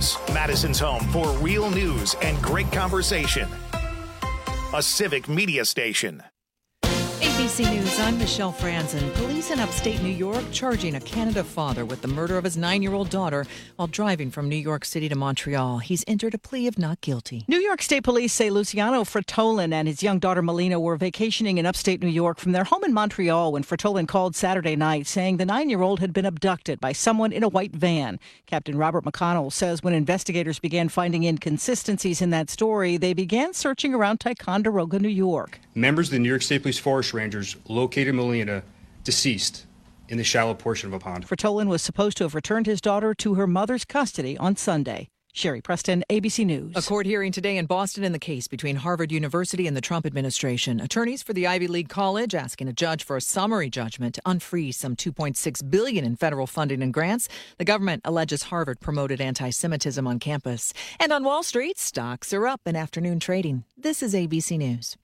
News, Madison's home for real news and great conversation. A civic media station. ABC News, I'm Michelle Franzen. Police in upstate New York charging a Canada father with the murder of his 9-year-old daughter while driving from New York City to Montreal. He's entered a plea of not guilty. New York State Police say Luciano Fratolin and his young daughter Melina were vacationing in upstate New York from their home in Montreal when Fratolin called Saturday night saying the 9-year-old had been abducted by someone in a white van. Captain Robert McConnell says when investigators began finding inconsistencies in that story, they began searching around Ticonderoga, New York. Members of the New York State Police Forest Rangers located Melina deceased in the shallow portion of a pond. Fratolin was supposed to have returned his daughter to her mother's custody on Sunday. Sherry Preston, ABC News. A court hearing today in Boston in the case between Harvard University and the Trump administration. Attorneys for the Ivy League college asking a judge for a summary judgment to unfreeze some $2.6 billion in federal funding and grants. The government alleges Harvard promoted anti-Semitism on campus. And on Wall Street, stocks are up in afternoon trading. This is ABC News.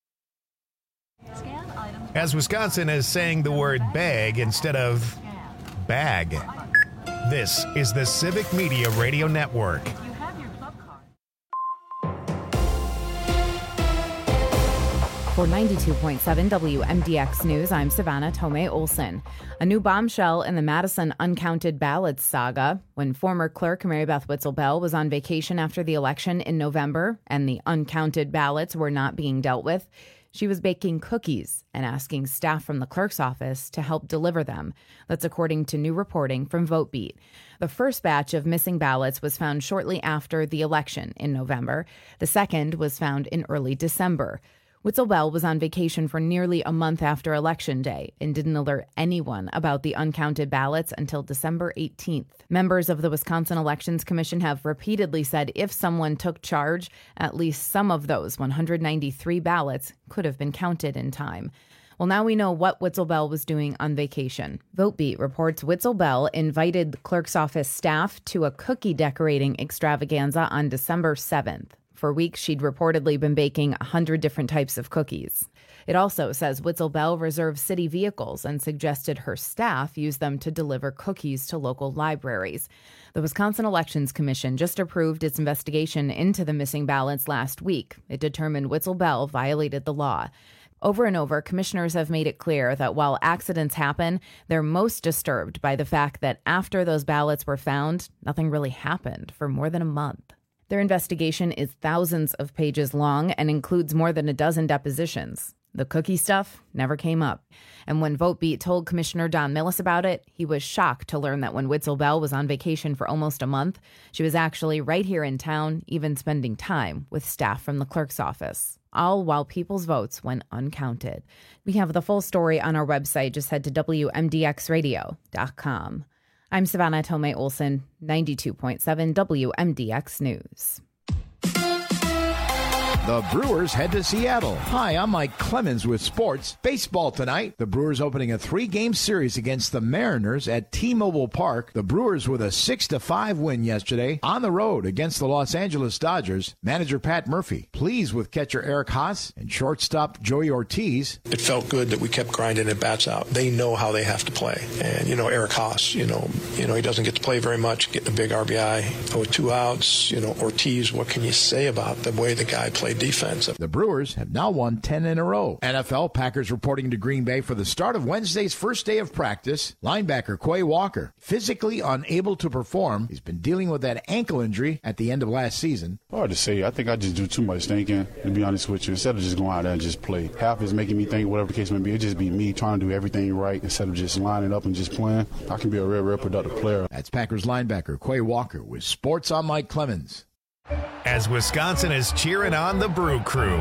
As Wisconsin is saying the word bag instead of bag. This is the Civic Media Radio Network. For 92.7 WMDX News, I'm Savannah Tomei Olson. A new bombshell in the Madison uncounted ballots saga. When former clerk Mary Beth Witzel-Bell was on vacation after the election in November and the uncounted ballots were not being dealt with, she was baking cookies and asking staff from the clerk's office to help deliver them. That's according to new reporting from VoteBeat. The first batch of missing ballots was found shortly after the election in November. The second was found in early December. Witzel-Bell was on vacation for nearly a month after Election Day and didn't alert anyone about the uncounted ballots until December 18th. Members of the Wisconsin Elections Commission have repeatedly said if someone took charge, at least some of those 193 ballots could have been counted in time. Well, now we know what Witzel-Bell was doing on vacation. VoteBeat reports Witzel-Bell invited the clerk's office staff to a cookie decorating extravaganza on December 7th. For weeks, she'd reportedly been baking 100 different types of cookies. It also says Witzel-Bell reserved city vehicles and suggested her staff use them to deliver cookies to local libraries. The Wisconsin Elections Commission just approved its investigation into the missing ballots last week. It determined Witzel-Bell violated the law. Over and over, commissioners have made it clear that while accidents happen, they're most disturbed by the fact that after those ballots were found, nothing really happened for more than a month. Their investigation is thousands of pages long and includes more than a dozen depositions. The cookie stuff never came up. And when VoteBeat told Commissioner Don Millis about it, he was shocked to learn that when Witzel-Bell was on vacation for almost a month, she was actually right here in town, even spending time with staff from the clerk's office. All while people's votes went uncounted. We have the full story on our website. Just head to WMDXradio.com. I'm Savannah Tomei Olson, 92.7 WMDX News. The Brewers head to Seattle. Hi, I'm Mike Clemens with sports. Baseball tonight. The Brewers opening a 3-game series against the Mariners at T-Mobile Park. The Brewers with a 6-5 win yesterday on the road against the Los Angeles Dodgers. Manager Pat Murphy pleased with catcher Eric Haas and shortstop Joey Ortiz. It felt good that we kept grinding at bats out. They know how they have to play. And, Eric Haas, he doesn't get to play very much, getting a big RBI with 2 outs. Ortiz, what can you say about the way the guy played defense? The Brewers have now won 10 in a row. NFL, Packers reporting to Green Bay for the start of Wednesday's first day of practice. Linebacker Quay Walker, physically unable to perform. He's been dealing with that ankle injury at the end of last season. Hard to say. I think I just do too much thinking, to be honest with you, instead of just going out there and just play. Half is making me think, whatever the case may be, it just be me trying to do everything right instead of just lining up and just playing. I can be a real productive player. That's Packers linebacker Quay Walker with Sports on Mike Clemens. As Wisconsin is cheering on the Brew Crew.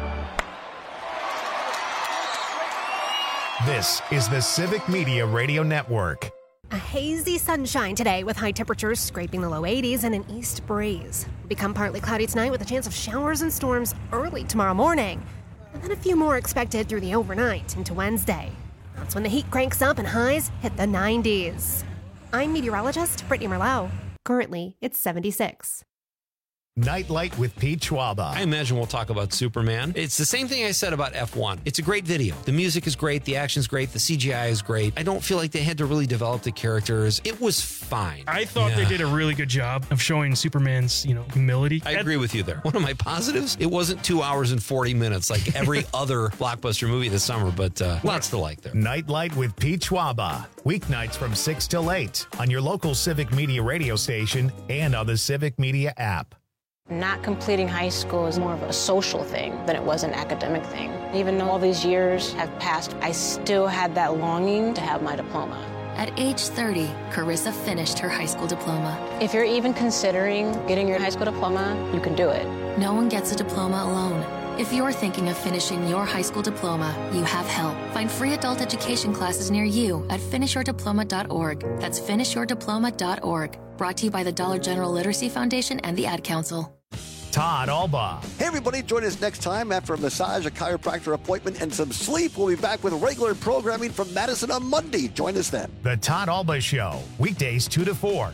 This is the Civic Media Radio Network. A hazy sunshine today with high temperatures scraping the low 80s and an east breeze. Become partly cloudy tonight with a chance of showers and storms early tomorrow morning. And then a few more expected through the overnight into Wednesday. That's when the heat cranks up and highs hit the 90s. I'm meteorologist Brittany Merlot. Currently, it's 76. Nightlight with Pete Schwaba. I imagine we'll talk about Superman. It's the same thing I said about F1. It's a great video. The music is great. The action's great. The CGI is great. I don't feel like they had to really develop the characters. It was fine. I thought they did a really good job of showing Superman's, humility. I agree with you there. One of my positives, it wasn't 2 hours and 40 minutes like every other blockbuster movie this summer, but lots to like there. Nightlight with Pete Schwaba. Weeknights from 6 till 8 on your local Civic Media radio station and on the Civic Media app. Not completing high school is more of a social thing than it was an academic thing. Even though all these years have passed, I still had that longing to have my diploma. At age 30, Carissa finished her high school diploma. If you're even considering getting your high school diploma, you can do it. No one gets a diploma alone. If you're thinking of finishing your high school diploma, you have help. Find free adult education classes near you at finishyourdiploma.org. That's finishyourdiploma.org. Brought to you by the Dollar General Literacy Foundation and the Ad Council. Todd Alba. Hey, everybody, join us next time after a massage, a chiropractor appointment, and some sleep. We'll be back with regular programming from Madison on Monday. Join us then. The Todd Alba Show, weekdays 2 to 4.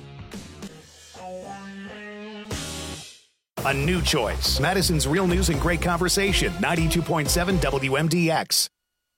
A new choice. Madison's real news and great conversation. 92.7 WMDX.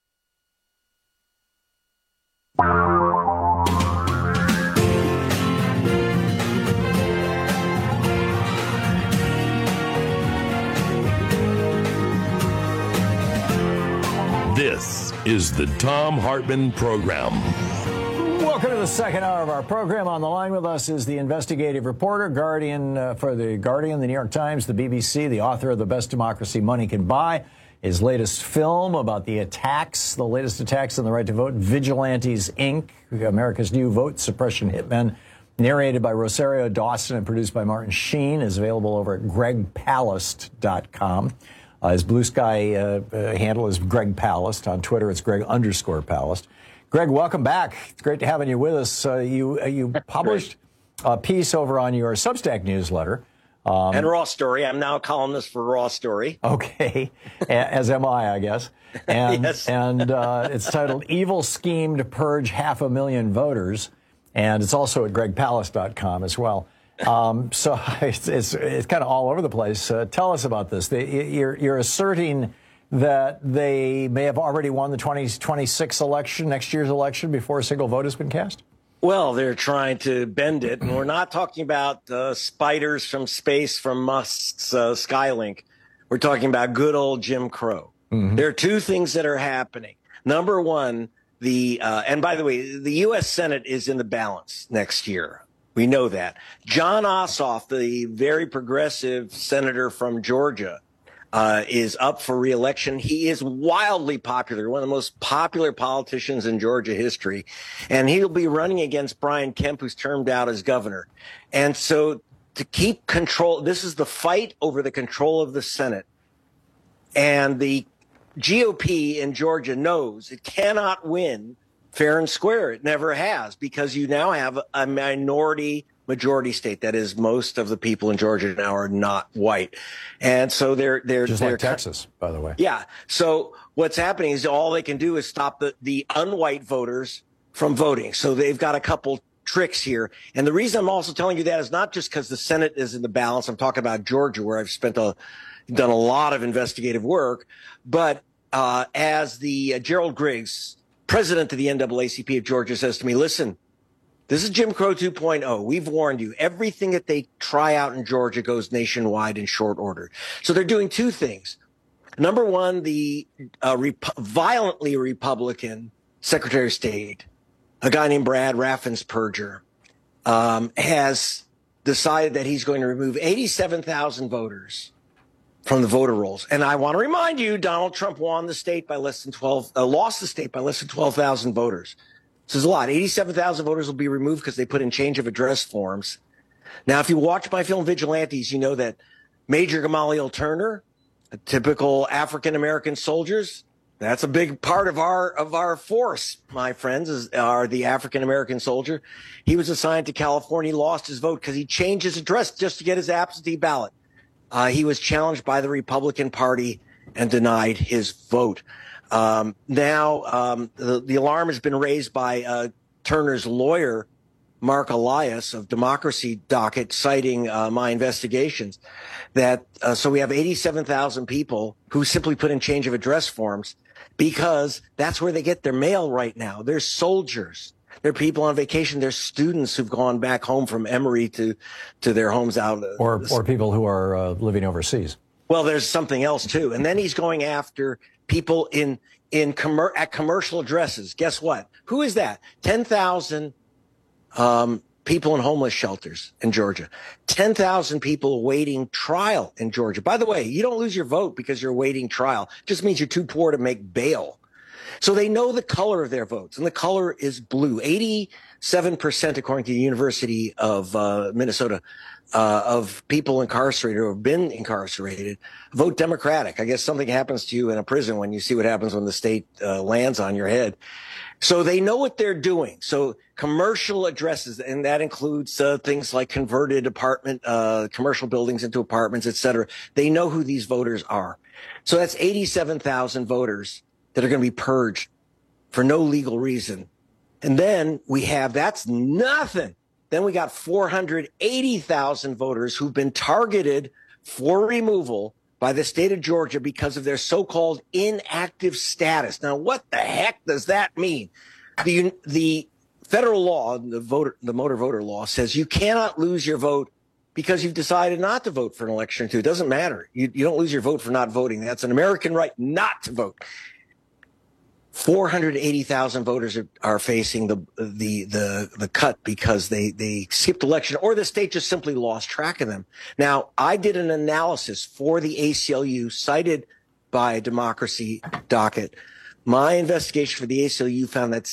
This is the Thom Hartmann Program. Welcome to the second hour of our program. On the line with us is the investigative reporter, Guardian for the Guardian, the New York Times, the BBC, the author of The Best Democracy Money Can Buy. His latest film about the latest attacks on the right to vote, Vigilantes, Inc., America's New Vote Suppression Hitmen, narrated by Rosario Dawson and produced by Martin Sheen, is available over at GregPalast.com. His Blue Sky handle is Greg Palast. On Twitter, it's Greg_Palast. Greg, welcome back. It's great to have you with us. You published a piece over on your Substack newsletter. And Raw Story. I'm now a columnist for Raw Story. Okay, as am I guess. And, yes. And it's titled Evil Scheme to Purge 500,000 Voters. And it's also at GregPalast.com as well. So it's kind of all over the place. Tell us about this. You're asserting that they may have already won the 2026 election, next year's election, before a single vote has been cast? Well, they're trying to bend it. And we're not talking about spiders from space from Musk's Skylink. We're talking about good old Jim Crow. Mm-hmm. There are two things that are happening. Number one, and by the way, the U.S. Senate is in the balance next year. We know that. John Ossoff, the very progressive senator from Georgia, is up for re-election. He is wildly popular, one of the most popular politicians in Georgia history. And he'll be running against Brian Kemp, who's termed out as governor. And so to keep control, this is the fight over the control of the Senate. And the GOP in Georgia knows it cannot win fair and square. It never has, because you now have a minority majority state. That is, most of the people in Georgia now are not white. And so they're just like Texas, by the way. Yeah. So what's happening is all they can do is stop the unwhite voters from voting. So they've got a couple tricks here. And the reason I'm also telling you that is not just because the Senate is in the balance. I'm talking about Georgia, where I've done a lot of investigative work. But as the Gerald Griggs, president of the NAACP of Georgia, says to me, listen, this is Jim Crow 2.0. We've warned you. Everything that they try out in Georgia goes nationwide in short order. So they're doing two things. Number one, the violently Republican Secretary of State, a guy named Brad Raffensperger, has decided that he's going to remove 87,000 voters from the voter rolls. And I want to remind you, Donald Trump lost the state by less than 12,000 voters. So there's a lot. 87,000 voters will be removed because they put in change of address forms. Now, if you watch my film Vigilantes, you know that Major Gamaliel Turner, a typical African-American soldiers, that's a big part of our force, my friends, are the African-American soldier. He was assigned to California, lost his vote because he changed his address just to get his absentee ballot. He was challenged by the Republican Party and denied his vote. Now, the alarm has been raised by Turner's lawyer, Mark Elias of Democracy Docket, citing my investigations, that so we have 87,000 people who simply put in change of address forms because that's where they get their mail right now. They're soldiers. They're people on vacation. They're students who've gone back home from Emory to their homes out. Or people who are living overseas. Well, there's something else, too. And then he's going after people at commercial addresses. Guess what? Who is that? 10,000 people in homeless shelters in Georgia. 10,000 people awaiting trial in Georgia. By the way, you don't lose your vote because you're awaiting trial. It just means you're too poor to make bail. So they know the color of their votes, and the color is blue. 87%, according to the University of Minnesota, of people incarcerated or have been incarcerated vote Democratic. I guess something happens to you in a prison when you see what happens when the state lands on your head. So they know what they're doing. So commercial addresses, and that includes things like converted commercial buildings into apartments, et cetera. They know who these voters are. So that's 87,000 voters that are going to be purged for no legal reason. And then that's nothing. Then we got 480,000 voters who've been targeted for removal by the state of Georgia because of their so-called inactive status. Now, what the heck does that mean? The federal law, the motor voter law, says you cannot lose your vote because you've decided not to vote for an election or two. It doesn't matter. You don't lose your vote for not voting. That's an American right not to vote. 480,000 voters are facing the cut because they skipped election, or the state just simply lost track of them. Now, I did an analysis for the ACLU cited by Democracy Docket. My investigation for the ACLU found that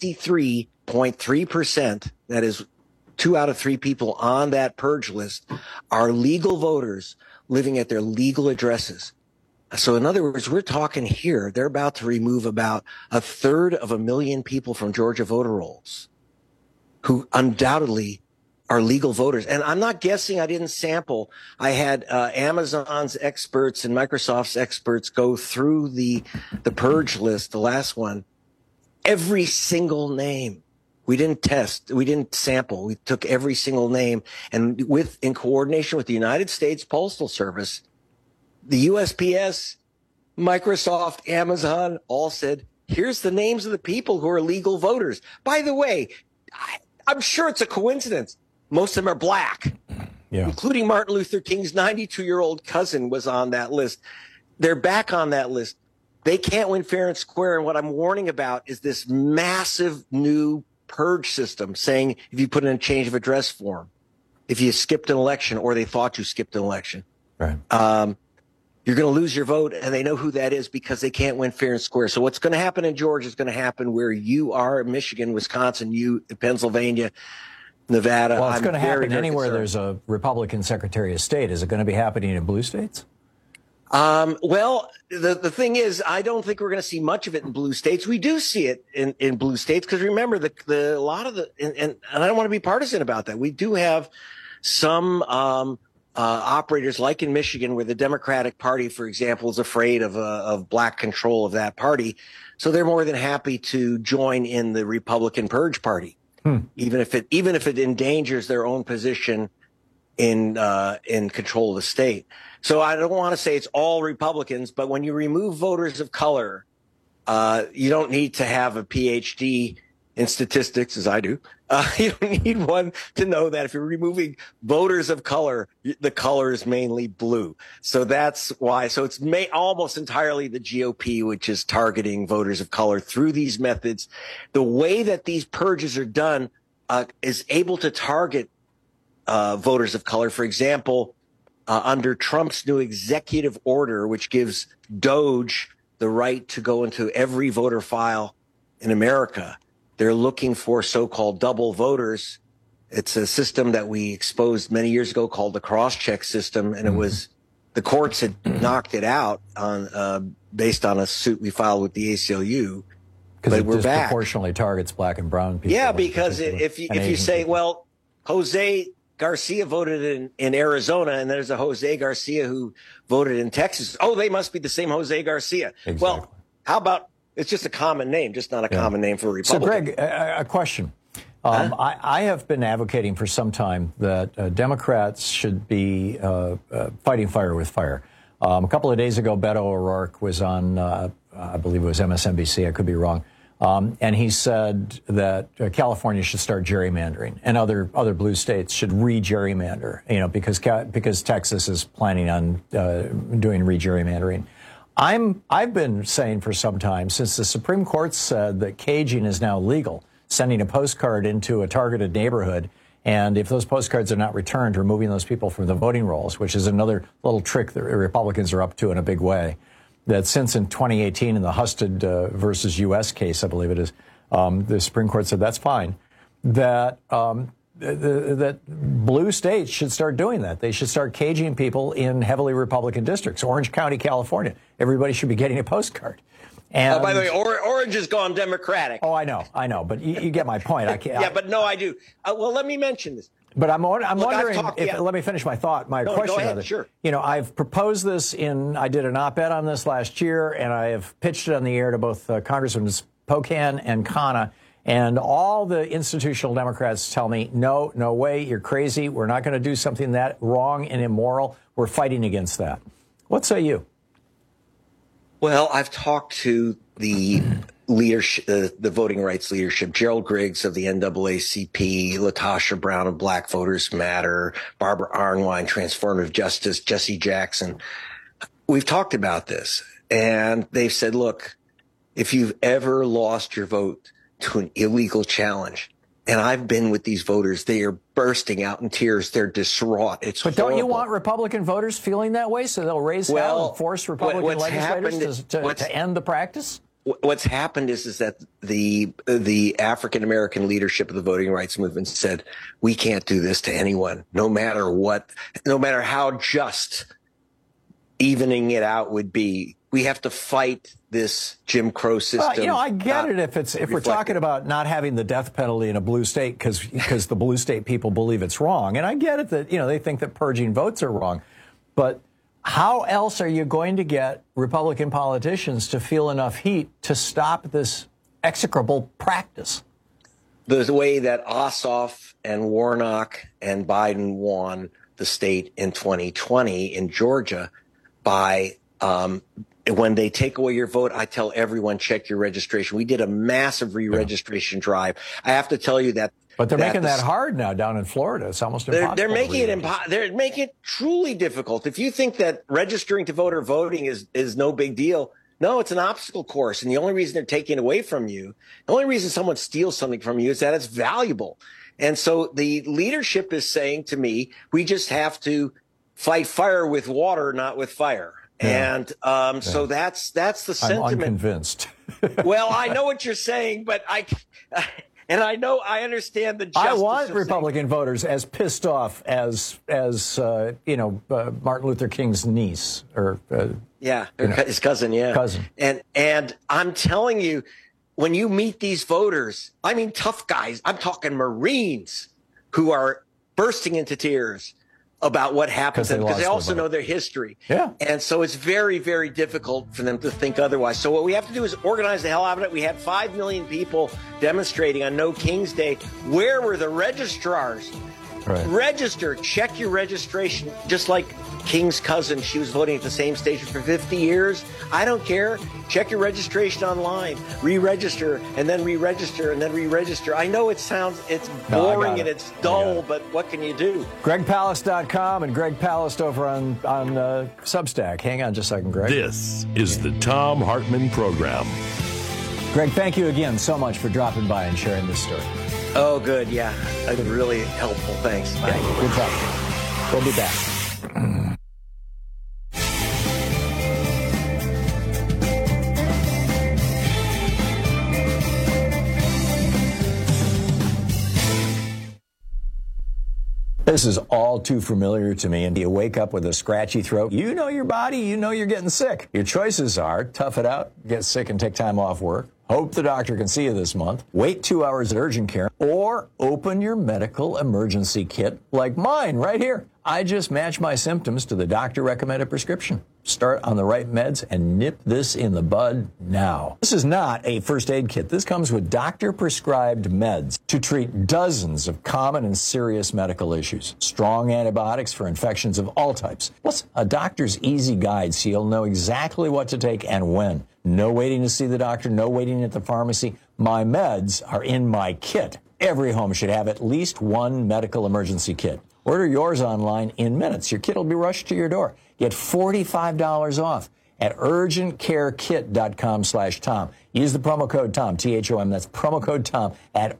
63.3%, that is 2 out of 3 people on that purge list, are legal voters living at their legal addresses. So in other words, we're talking here, they're about to remove about 1/3 people from Georgia voter rolls who undoubtedly are legal voters. And I'm not guessing, I didn't sample. I had Amazon's experts and Microsoft's experts go through the purge list, the last one, every single name. We didn't test, we didn't sample. We took every single name, and in coordination with the United States Postal Service, the USPS, Microsoft, Amazon all said, here's the names of the people who are legal voters. By the way, I'm sure it's a coincidence. Most of them are black, including Martin Luther King's 92-year-old cousin was on that list. They're back on that list. They can't win fair and square. And what I'm warning about is this massive new purge system saying if you put in a change of address form, if you skipped an election or they thought you skipped an election, right. You're going to lose your vote, and they know who that is because they can't win fair and square. So what's going to happen in Georgia is going to happen where you are, Michigan, Wisconsin, Pennsylvania, Nevada. Well, it's going to happen anywhere there's a Republican Secretary of State. Is it going to be happening in blue states? Well, the thing is, I don't think we're going to see much of it in blue states. We do see it in blue states because remember, a lot of and I don't want to be partisan about that. We do have some operators like in Michigan where the Democratic Party, for example, is afraid of black control of that party. So they're more than happy to join in the Republican purge party, even if it endangers their own position in control of the state. So I don't want to say it's all Republicans, but when you remove voters of color, you don't need to have a PhD in statistics, as I do. You don't need one to know that if you're removing voters of color, the color is mainly blue. So that's why. So it's almost entirely the GOP, which is targeting voters of color through these methods. The way that these purges are done is able to target voters of color. For example, under Trump's new executive order, which gives DOJ the right to go into every voter file in America, they're looking for so-called double voters. It's a system that we exposed many years ago called the cross-check system, and it was the courts had knocked it out on based on a suit we filed with the ACLU. Because it disproportionately targets black and brown people. Yeah, because if you say, well, Jose Garcia voted in Arizona, and there's a Jose Garcia who voted in Texas. Oh, they must be the same Jose Garcia. Exactly. Well, how about it's just a common name, just not a common name for a Republican. So, Greg, a question. I have been advocating for some time that Democrats should be fighting fire with fire. A couple of days ago, Beto O'Rourke was on, I believe it was MSNBC, I could be wrong, and he said that California should start gerrymandering, and other blue states should re-gerrymander, because Texas is planning on doing re-gerrymandering. I've been saying for some time, since the Supreme Court said that caging is now legal, sending a postcard into a targeted neighborhood, and if those postcards are not returned, removing those people from the voting rolls, which is another little trick that Republicans are up to in a big way. That since in 2018 in the Husted versus U.S. case, I believe it is, the Supreme Court said that's fine, that that blue states should start doing that. They should start caging people in heavily Republican districts. Orange County, California. Everybody should be getting a postcard. And, by the way, Orange has gone Democratic. Oh, I know, but you get my point. I can't. Yeah, but no, I do. Well, let me mention this. But I'm wondering if, let me finish my thought, question. Go ahead, sure. I've proposed this I did an op-ed on this last year, and I have pitched it on the air to both Congressman Pocan and Khanna, and all the institutional Democrats tell me, no way, you're crazy. We're not going to do something that wrong and immoral. We're fighting against that. What say you? Well, I've talked to the leadership, the voting rights leadership, Gerald Griggs of the NAACP, Latasha Brown of Black Voters Matter, Barbara Arnwine, Transformative Justice, Jesse Jackson. We've talked about this, and they've said, look, if you've ever lost your vote to an illegal challenge, and I've been with these voters, they are bursting out in tears. They're distraught. It's But horrible. Don't you want Republican voters feeling that way so they'll raise hell and force Republican legislators to end the practice? What's happened is that the African American leadership of the voting rights movement said, we can't do this to anyone, no matter what, no matter how just evening it out would be. We have to fight this Jim Crow system. I get it if we're talking about not having the death penalty in a blue state because the blue state people believe it's wrong. And I get it that, they think that purging votes are wrong. But how else are you going to get Republican politicians to feel enough heat to stop this execrable practice? The way that Ossoff and Warnock and Biden won the state in 2020 in Georgia by when they take away your vote, I tell everyone, check your registration. We did a massive re-registration drive. I have to tell you that. But they're making that hard now down in Florida. It's almost impossible. They're making it truly difficult. If you think that registering to vote or voting is no big deal, no, it's an obstacle course. And the only reason they're taking it away from you, the only reason someone steals something from you is that it's valuable. And so the leadership is saying to me, we just have to fight fire with water, not with fire. Yeah. And so that's the sentiment. I'm unconvinced. Well, I know what you're saying, but I understand the justice. I want Republican voters as pissed off as Martin Luther King's niece or his cousin, And I'm telling you, when you meet these voters, I mean tough guys. I'm talking Marines who are bursting into tears about what happened to them because they also know their history. Yeah. And so it's very, very difficult for them to think otherwise. So what we have to do is organize the hell out of it. We had 5 million people demonstrating on No King's Day. Where were the registrars? Right. Register. Check your registration. Just like King's cousin, she was voting at the same station for 50 years. I don't care. Check your registration online. Re-register and then re-register and then re-register. I know it's boring and it's dull, but what can you do? GregPalast.com and Greg Palast over on Substack. Hang on just a second, Greg. This is the Thom Hartmann Program. Greg, thank you again so much for dropping by and sharing this story. Oh, good. Yeah. Really helpful. Thanks. Bye. Yeah, good talk. We'll be back. This is all too familiar to me. And you wake up with a scratchy throat. You know your body. You know you're getting sick. Your choices are tough it out, get sick and take time off work, hope the doctor can see you this month, wait 2 hours at urgent care, or open your medical emergency kit like mine right here. I just match my symptoms to the doctor-recommended prescription. Start on the right meds and nip this in the bud now. This is not a first aid kit. This comes with doctor-prescribed meds to treat dozens of common and serious medical issues. Strong antibiotics for infections of all types. Plus, a doctor's easy guide so you'll know exactly what to take and when. No waiting to see the doctor, no waiting at the pharmacy. My meds are in my kit. Every home should have at least one medical emergency kit. Order yours online in minutes. Your kit will be rushed to your door. Get $45 off at urgentcarekit.com/Tom. Use the promo code Tom, T-H-O-M. That's promo code Tom at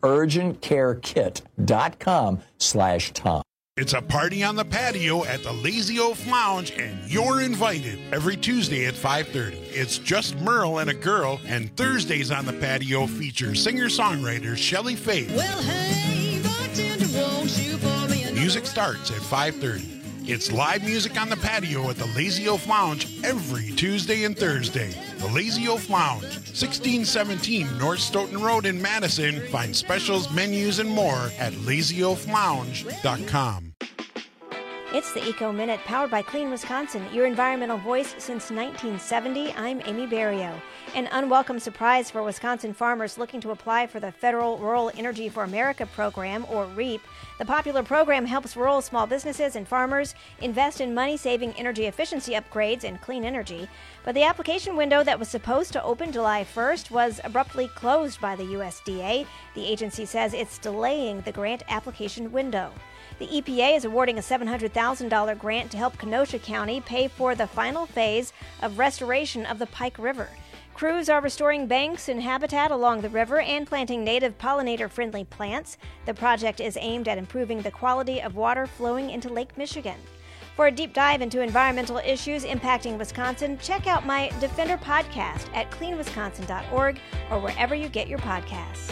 urgentcarekit.com/Tom. It's a party on the patio at the Lazy Oaf Lounge, and you're invited every Tuesday at 5:30. It's just Merle and a girl, and Thursdays on the patio feature singer-songwriter Shelley Faith. Well, hey, bartender, won't you pour me another? Music starts at 5:30. It's live music on the patio at the Lazy Oaf Lounge every Tuesday and Thursday. The Lazy Oaf Lounge, 1617 North Stoughton Road in Madison. Find specials, menus, and more at lazyoaflounge.com. It's the Eco Minute, powered by Clean Wisconsin, your environmental voice since 1970. I'm Amy Barrio. An unwelcome surprise for Wisconsin farmers looking to apply for the Federal Rural Energy for America program, or REAP. The popular program helps rural small businesses and farmers invest in money-saving energy efficiency upgrades and clean energy. But the application window that was supposed to open July 1st was abruptly closed by the USDA. The agency says it's delaying the grant application window. The EPA is awarding a $700,000 grant to help Kenosha County pay for the final phase of restoration of the Pike River. Crews are restoring banks and habitat along the river and planting native pollinator-friendly plants. The project is aimed at improving the quality of water flowing into Lake Michigan. For a deep dive into environmental issues impacting Wisconsin, check out my Defender podcast at cleanwisconsin.org or wherever you get your podcasts.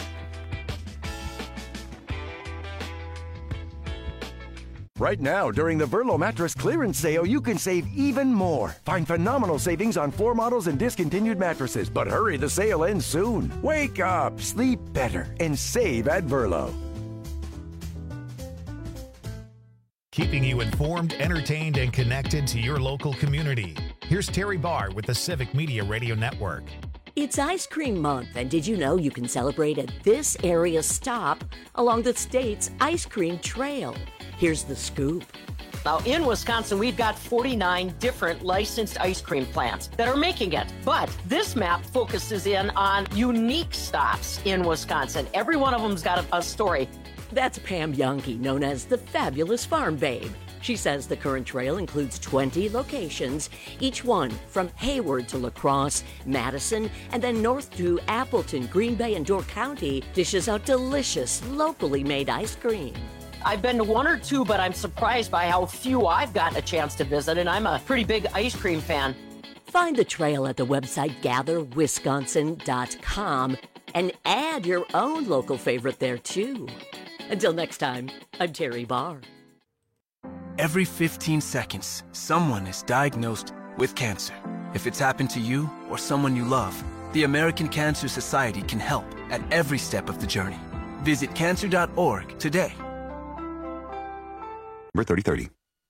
Right now, during the Verlo Mattress Clearance Sale, you can save even more. Find phenomenal savings on floor models and discontinued mattresses. But hurry, the sale ends soon. Wake up, sleep better, and save at Verlo. Keeping you informed, entertained, and connected to your local community. Here's Terry Barr with the Civic Media Radio Network. It's Ice Cream Month, and did you know you can celebrate at this area stop along the state's ice cream trail? Here's the scoop. Now, in Wisconsin, we've got 49 different licensed ice cream plants that are making it. But this map focuses in on unique stops in Wisconsin. Every one of them's got a story. That's Pam Youngke, known as the Fabulous Farm Babe. She says the current trail includes 20 locations, each one from Hayward to La Crosse, Madison, and then north to Appleton, Green Bay, and Door County dishes out delicious, locally made ice cream. I've been to one or two, but I'm surprised by how few I've gotten a chance to visit, and I'm a pretty big ice cream fan. Find the trail at the website gatherwisconsin.com and add your own local favorite there, too. Until next time, I'm Terry Barr. Every 15 seconds, someone is diagnosed with cancer. If it's happened to you or someone you love, the American Cancer Society can help at every step of the journey. Visit cancer.org today. Number 3030.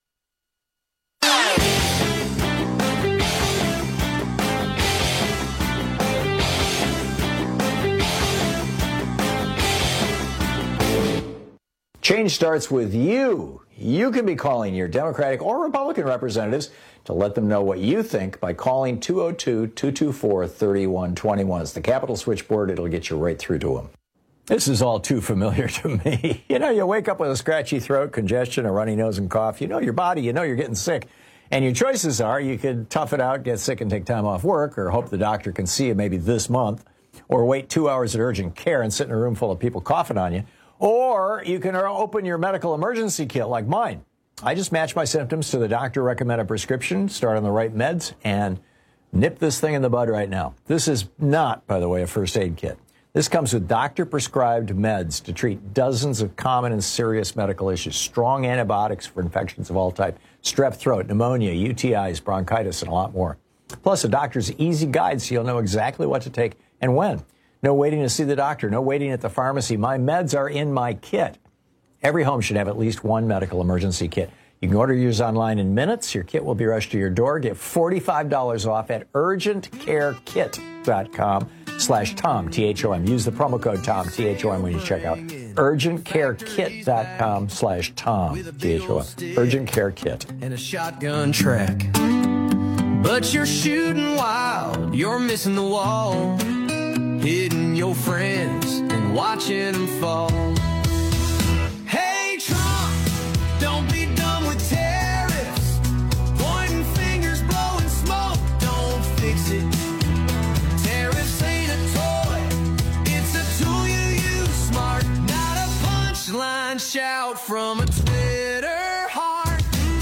Change starts with you. You can be calling your Democratic or Republican representatives to let them know what you think by calling 202-224-3121. It's the Capitol switchboard. It'll get you right through to them. This is all too familiar to me. You know, you wake up with a scratchy throat, congestion, a runny nose, and cough. You know your body. You know you're getting sick. And your choices are you could tough it out, get sick, and take time off work, or hope the doctor can see you maybe this month, or wait 2 hours at urgent care and sit in a room full of people coughing on you. Or you can open your medical emergency kit like mine. I just match my symptoms to the doctor-recommended prescription, start on the right meds, and nip this thing in the bud right now. This is not, by the way, a first aid kit. This comes with doctor-prescribed meds to treat dozens of common and serious medical issues, strong antibiotics for infections of all types, strep throat, pneumonia, UTIs, bronchitis, and a lot more. Plus, a doctor's easy guide so you'll know exactly what to take and when. No waiting to see the doctor, no waiting at the pharmacy. My meds are in my kit. Every home should have at least one medical emergency kit. You can order yours online in minutes. Your kit will be rushed to your door. Get $45 off at urgentcarekit.com/Tom, T-H-O-M. Use the promo code Tom, T-H-O-M, when you check out. urgentcarekit.com/Tom, T-H-O-M. Urgent Care Kit. And a shotgun track. But you're shooting wild. You're missing the wall. Hitting your friends and watching them fall. Hey, Trump, don't be done with tariffs. Pointing fingers, blowing smoke, don't fix it. Tariffs ain't a toy, it's a tool you use smart. Not a punchline shout from a Twitter heart.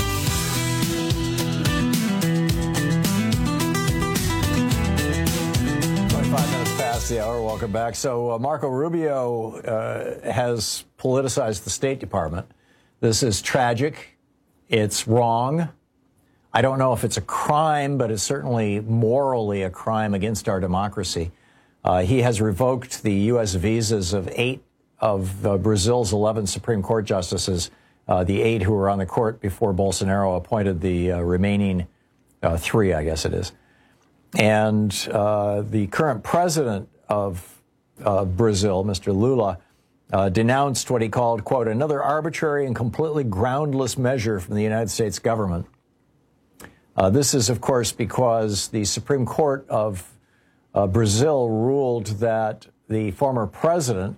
Past the hour. Welcome back. So Marco Rubio has politicized the State Department. This is tragic. It's wrong. I don't know if it's a crime, but it's certainly morally a crime against our democracy. He has revoked the U.S. visas of 8 of Brazil's 11 Supreme Court justices, the 8 who were on the court before Bolsonaro appointed the remaining 3, I guess it is. And the current president of Brazil, Mr. Lula, denounced what he called, quote, another arbitrary and completely groundless measure from the United States government. This is, of course, because the Supreme Court of Brazil ruled that the former president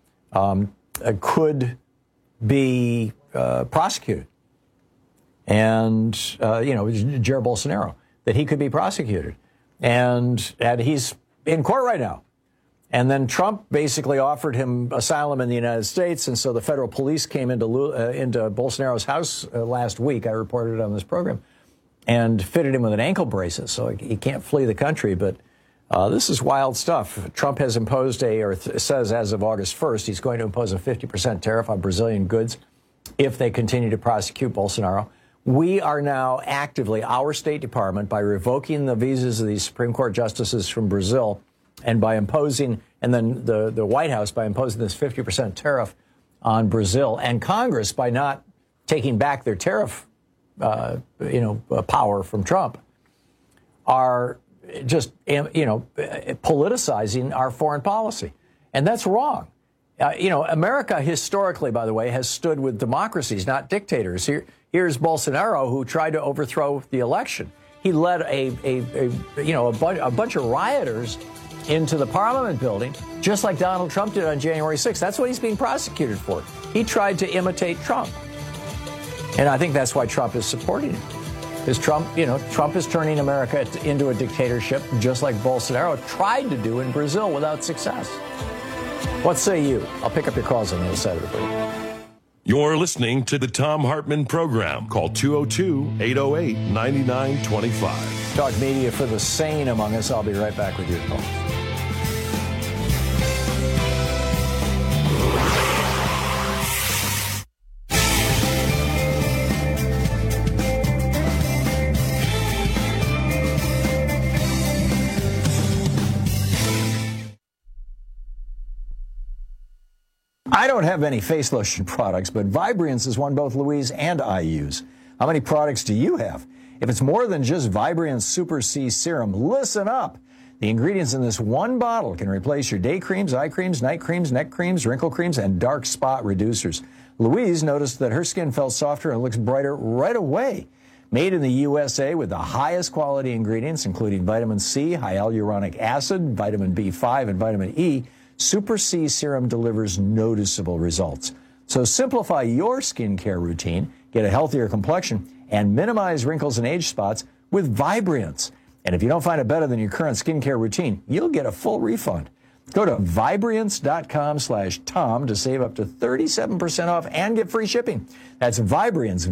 could be prosecuted. And, Jair Bolsonaro, that he could be prosecuted. And he's in court right now. And then Trump basically offered him asylum in the United States, and so the federal police came into Bolsonaro's house last week. I reported it on this program, and fitted him with an ankle bracelet, so he can't flee the country. But this is wild stuff. Trump has imposed says as of August 1st, he's going to impose a 50% tariff on Brazilian goods if they continue to prosecute Bolsonaro. We are now actively, our State Department, by revoking the visas of these Supreme Court justices from Brazil and by imposing, and then the White House by imposing this 50% tariff on Brazil, and Congress by not taking back their tariff, power from Trump, are just, politicizing our foreign policy. And that's wrong. America historically, by the way, has stood with democracies, not dictators. Here's Bolsonaro, who tried to overthrow the election. He led a bunch of rioters into the Parliament building, just like Donald Trump did on January 6th. That's what he's being prosecuted for. He tried to imitate Trump. And I think that's why Trump is supporting him. Because Trump is turning America into a dictatorship, just like Bolsonaro tried to do in Brazil without success. What say you? I'll pick up your calls on the other side of the break. You're listening to the Thom Hartmann Program. Call 202-808-9925. Talk media for the sane among us. I'll be right back with your calls. I don't have any face lotion products, but Vibriance is one both Louise and I use. How many products do you have? If it's more than just Vibriance Super C Serum, listen up. The ingredients in this one bottle can replace your day creams, eye creams, night creams, neck creams, wrinkle creams, and dark spot reducers. Louise noticed that her skin felt softer and looks brighter right away. Made in the USA with the highest quality ingredients, including vitamin C, hyaluronic acid, vitamin B5, and vitamin E, Super C Serum delivers noticeable results. So simplify your skincare routine, get a healthier complexion, and minimize wrinkles and age spots with Vibriance. And if you don't find it better than your current skincare routine, you'll get a full refund. Go to Vibriance.com/Tom to save up to 37% off and get free shipping. That's Vibriance,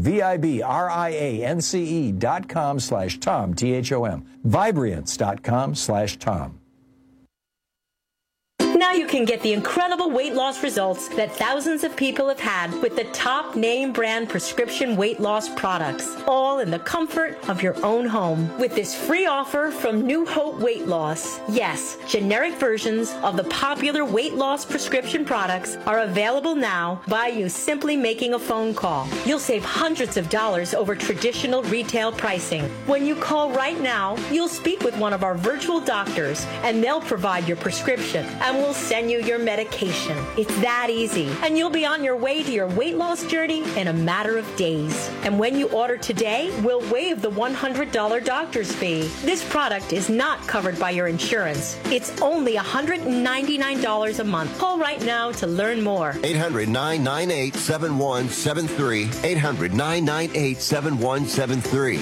Vibriance.com/Tom, Thom. Vibriance.com/Tom. Now Now you can get the incredible weight loss results that thousands of people have had with the top name brand prescription weight loss products, all in the comfort of your own home. With this free offer from New Hope Weight Loss. Yes, generic versions of the popular weight loss prescription products are available now by you simply making a phone call. You'll save hundreds of dollars over traditional retail pricing. When you call right now, you'll speak with one of our virtual doctors and they'll provide your prescription and we'll send you your medication. It's that easy. And you'll be on your way to your weight loss journey in a matter of days. And when you order today, we'll waive the $100 doctor's fee. This product is not covered by your insurance. It's only $199 a month. Call right now to learn more. 800-998-7173. 800-998-7173.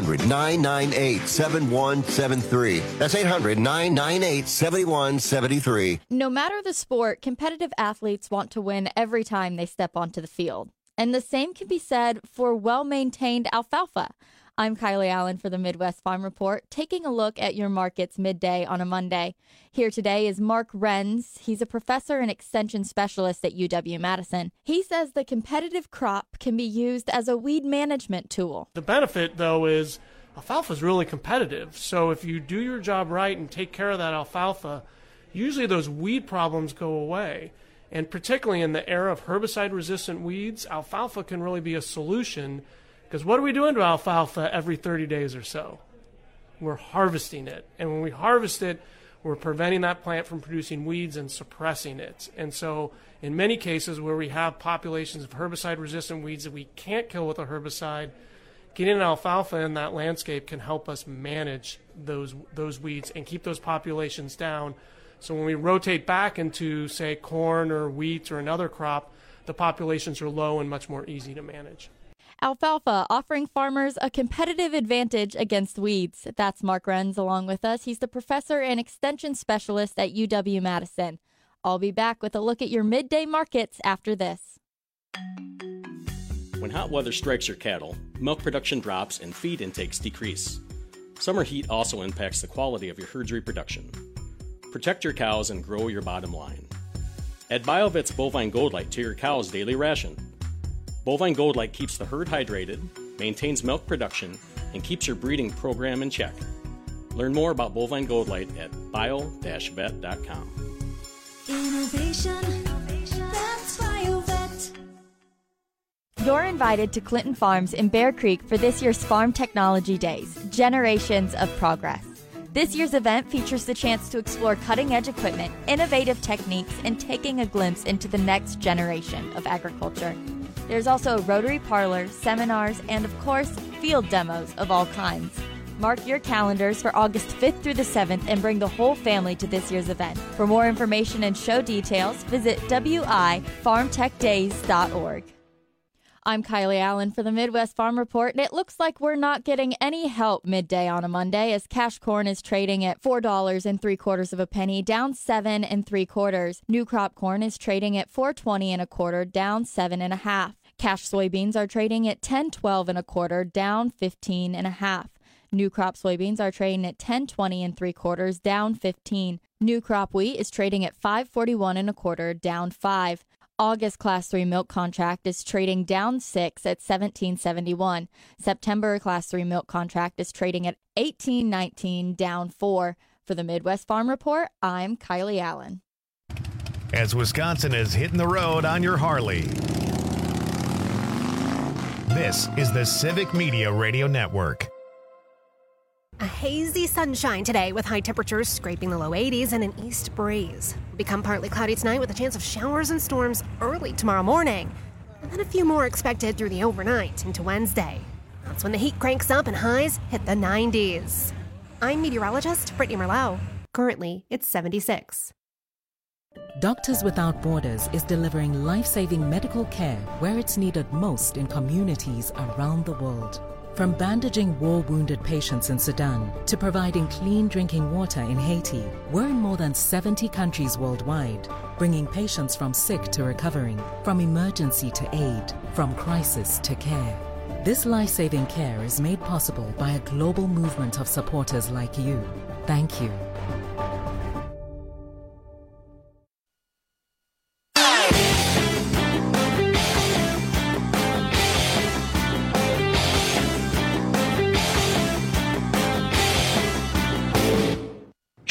800-998-7173. That's 800-998-7173. No matter the sport, competitive athletes want to win every time they step onto the field. And the same can be said for well-maintained alfalfa. I'm Kylie Allen for the Midwest Farm Report, taking a look at your markets midday on a Monday. Here today is Mark Renz. He's a professor and extension specialist at UW-Madison. He says the competitive crop can be used as a weed management tool. The benefit, though, is alfalfa is really competitive. So if you do your job right and take care of that alfalfa, usually those weed problems go away. And particularly in the era of herbicide-resistant weeds, alfalfa can really be a solution. Because what are we doing to alfalfa every 30 days or so? We're harvesting it. And when we harvest it, we're preventing that plant from producing weeds and suppressing it. And so in many cases where we have populations of herbicide-resistant weeds that we can't kill with a herbicide, getting an alfalfa in that landscape can help us manage those weeds and keep those populations down. So when we rotate back into, say, corn or wheat or another crop, the populations are low and much more easy to manage. Alfalfa, offering farmers a competitive advantage against weeds. That's Mark Renz along with us. He's the professor and extension specialist at UW-Madison. I'll be back with a look at your midday markets after this. When hot weather strikes your cattle, milk production drops and feed intakes decrease. Summer heat also impacts the quality of your herd's reproduction. Protect your cows and grow your bottom line. Add BioVet's Bovine Gold Light to your cow's daily ration. Bovine Gold Light keeps the herd hydrated, maintains milk production, and keeps your breeding program in check. Learn more about Bovine Gold Light at bio-vet.com. Innovation, that's BioVet. You're invited to Clinton Farms in Bear Creek for this year's Farm Technology Days, Generations of Progress. This year's event features the chance to explore cutting-edge equipment, innovative techniques, and taking a glimpse into the next generation of agriculture. There's also a Rotary Parlor, seminars, and of course, field demos of all kinds. Mark your calendars for August 5th through the 7th and bring the whole family to this year's event. For more information and show details, visit wifarmtechdays.org. I'm Kylie Allen for the Midwest Farm Report, and it looks like we're not getting any help midday on a Monday as cash corn is trading at $4.75 of a penny, down 7 3/4. New crop corn is trading at $4.20 1/4, down 7 1/2. Cash soybeans are trading at $10.12 1/4, down 15 1/2. New crop soybeans are trading at $10.20 3/4, down 15. New crop wheat is trading at $5.41 1/4, down 5. August Class 3 milk contract is trading down 6 at $17.71. September Class 3 milk contract is trading at $18.19, down 4. For the Midwest Farm Report, I'm Kylie Allen. As Wisconsin is hitting the road on your Harley, this is the Civic Media Radio Network. A hazy sunshine today with high temperatures scraping the low 80s and an east breeze. Become partly cloudy tonight with a chance of showers and storms early tomorrow morning. And then a few more expected through the overnight into Wednesday. That's when the heat cranks up and highs hit the 90s. I'm meteorologist Brittany Merlot. Currently, it's 76. Doctors Without Borders is delivering life-saving medical care where it's needed most in communities around the world. From bandaging war-wounded patients in Sudan to providing clean drinking water in Haiti, we're in more than 70 countries worldwide, bringing patients from sick to recovering, from emergency to aid, from crisis to care. This life-saving care is made possible by a global movement of supporters like you. Thank you.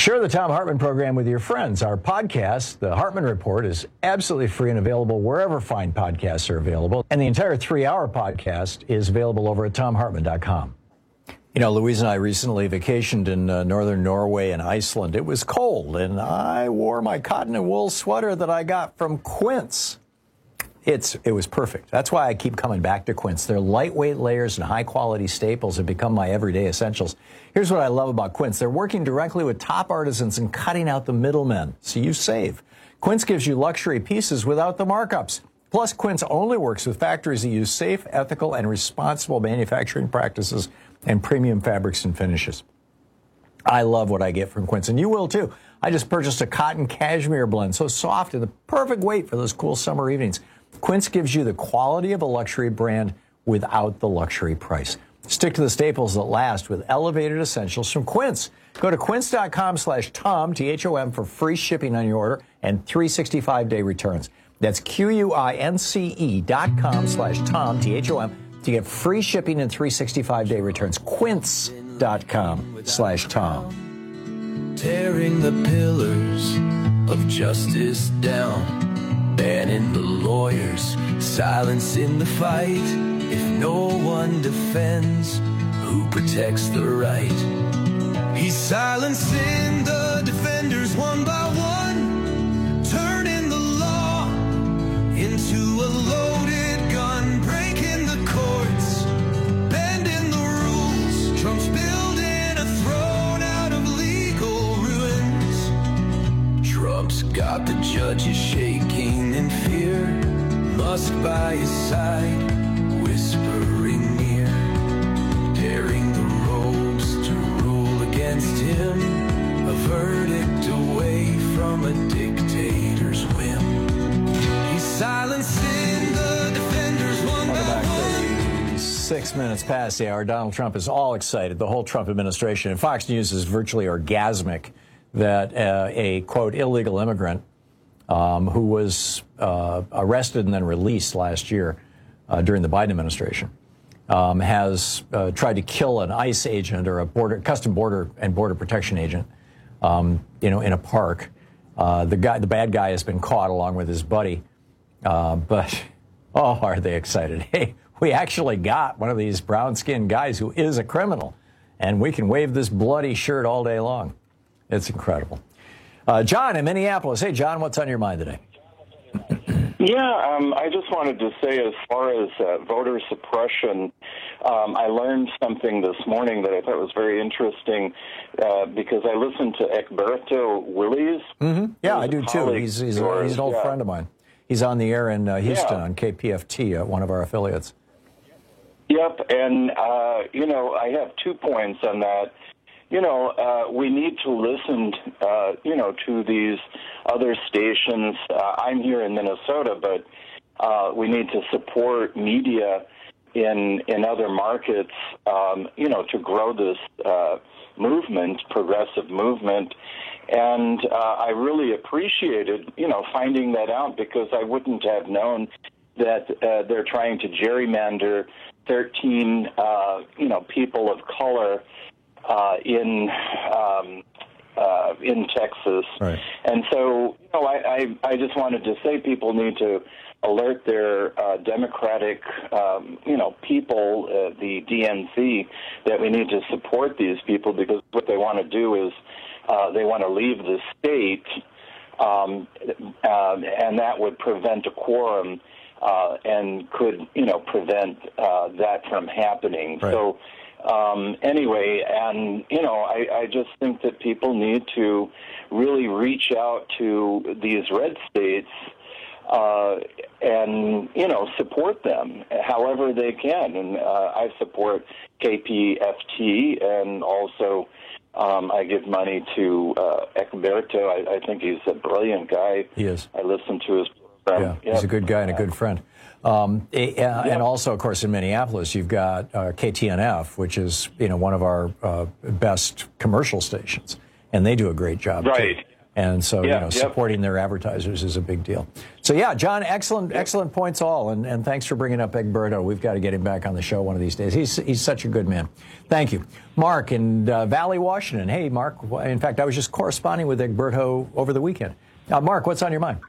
Share the Thom Hartmann program with your friends. Our podcast, The Hartmann Report, is absolutely free and available wherever fine podcasts are available. And the entire 3-hour podcast is available over at TomHartmann.com. You know, Louise and I recently vacationed in northern Norway and Iceland. It was cold, and I wore my cotton and wool sweater that I got from Quince. It was perfect. That's why I keep coming back to Quince. Their lightweight layers and high-quality staples have become my everyday essentials. Here's what I love about Quince. They're working directly with top artisans and cutting out the middlemen, so you save. Quince gives you luxury pieces without the markups. Plus, Quince only works with factories that use safe, ethical, and responsible manufacturing practices and premium fabrics and finishes. I love what I get from Quince, and you will too. I just purchased a cotton cashmere blend, so soft and the perfect weight for those cool summer evenings. Quince gives you the quality of a luxury brand without the luxury price. Stick to the staples that last with elevated essentials from Quince. Go to quince.com/Tom, T-H-O-M, for free shipping on your order and 365-day returns. That's QUINCE.com/Tom, T-H-O-M, to get free shipping and 365-day returns. Quince.com/Tom. Tearing the pillars of justice down, banning the lawyers, silencing the fight. If no one defends, who protects the right? He's silencing the defenders one by one, turning the law into a loaded gun, breaking the courts, bending the rules. Trump's building a throne out of legal ruins. Trump's got the judges shaking in fear, Musk by his side, whispering near, tearing the ropes to rule against him, a verdict away from a dictator's whim. He's silencing the defenders one by one. 6 minutes past the hour. Donald Trump is all excited, the whole Trump administration. And Fox News is virtually orgasmic that a, quote, illegal immigrant who was arrested and then released last year during the Biden administration has tried to kill an ICE agent or a custom border and border protection agent, in a park. The bad guy has been caught along with his buddy. But, are they excited? Hey, we actually got one of these brown-skinned guys who is a criminal, and we can wave this bloody shirt all day long. It's incredible. John in Minneapolis. Hey, John, what's on your mind today? Yeah, I just wanted to say as far as voter suppression, I learned something this morning that I thought was very interesting because I listened to Egberto Willies. Mm-hmm. Yeah, I do too. He's an old friend of mine. He's on the air in Houston on KPFT, one of our affiliates. Yep, and, I have 2 points on that. We need to listen, to these other stations. I'm here in Minnesota, but we need to support media in other markets, to grow this movement, progressive movement. And I really appreciated, finding that out because I wouldn't have known that they're trying to gerrymander 13, people of color in Texas. Right. And so, I just wanted to say people need to alert their Democratic, people, the DNC, that we need to support these people because what they want to do is they want to leave the state, and that would prevent a quorum and could, prevent that from happening. Right. So, anyway, and, I just think that people need to really reach out to these red states and, support them however they can. And I support KPFT and also I give money to Egberto. I think he's a brilliant guy. He is. I listen to his program. Yeah, he's a good guy and a good friend. And also, of course, in Minneapolis, you've got KTNF, which is, one of our best commercial stations, and they do a great job, right. too. And so, supporting their advertisers is a big deal. So, yeah, John, excellent points all. And thanks for bringing up Egberto. We've got to get him back on the show one of these days. He's such a good man. Thank you. Mark in Valley, Washington. Hey, Mark. In fact, I was just corresponding with Egberto over the weekend. Mark, what's on your mind?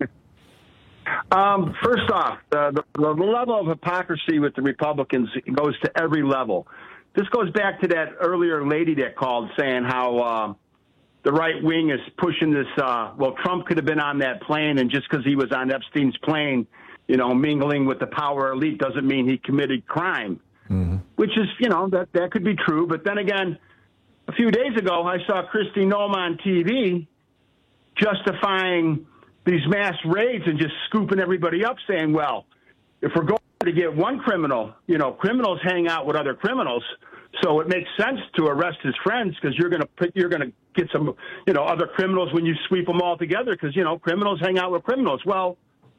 First off, the level of hypocrisy with the Republicans goes to every level. This goes back to that earlier lady that called saying how the right wing is pushing this, Trump could have been on that plane, and just because he was on Epstein's plane, mingling with the power elite doesn't mean he committed crime, which is, that could be true. But then again, a few days ago, I saw Kristi Noem on TV justifying these mass raids and just scooping everybody up, saying, well, if we're going to get one criminal, criminals hang out with other criminals, so it makes sense to arrest his friends because you're going to get some, other criminals when you sweep them all together because, criminals hang out with criminals. Well,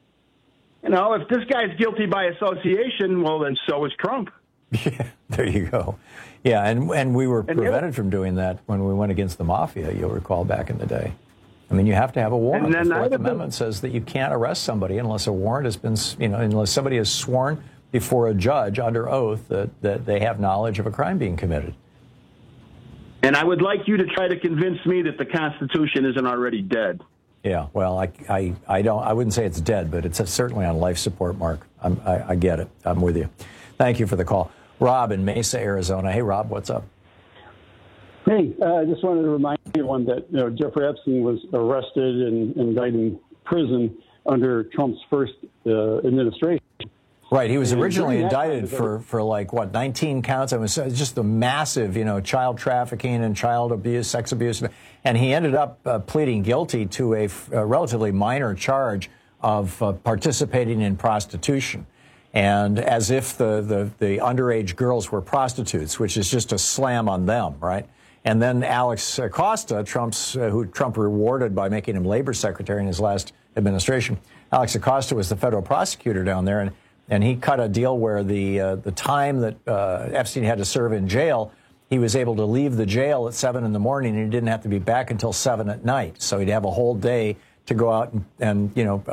if this guy's guilty by association, well, then so is Trump. Yeah, there you go. Yeah, and we were prevented from doing that when we went against the mafia, you'll recall, back in the day. I mean, you have to have a warrant. The Fourth Amendment says that you can't arrest somebody unless a warrant has been, unless somebody is sworn before a judge under oath that they have knowledge of a crime being committed. And I would like you to try to convince me that the Constitution isn't already dead. Yeah, well, I wouldn't say it's dead, but it's certainly on life support, Mark. I get it. I'm with you. Thank you for the call. Rob in Mesa, Arizona. Hey, Rob, what's up? Hey, I just wanted to remind everyone that Jeffrey Epstein was arrested and indicted in prison under Trump's first administration. Right, he was originally indicted for 19 counts. It was just the massive, child trafficking and child abuse, sex abuse, and he ended up pleading guilty to a relatively minor charge of participating in prostitution. And as if the underage girls were prostitutes, which is just a slam on them, right? And then Alex Acosta, who Trump rewarded by making him labor secretary in his last administration. Alex Acosta was the federal prosecutor down there, and he cut a deal where the time that Epstein had to serve in jail, he was able to leave the jail at 7 in the morning, and he didn't have to be back until 7 at night. So he'd have a whole day to go out and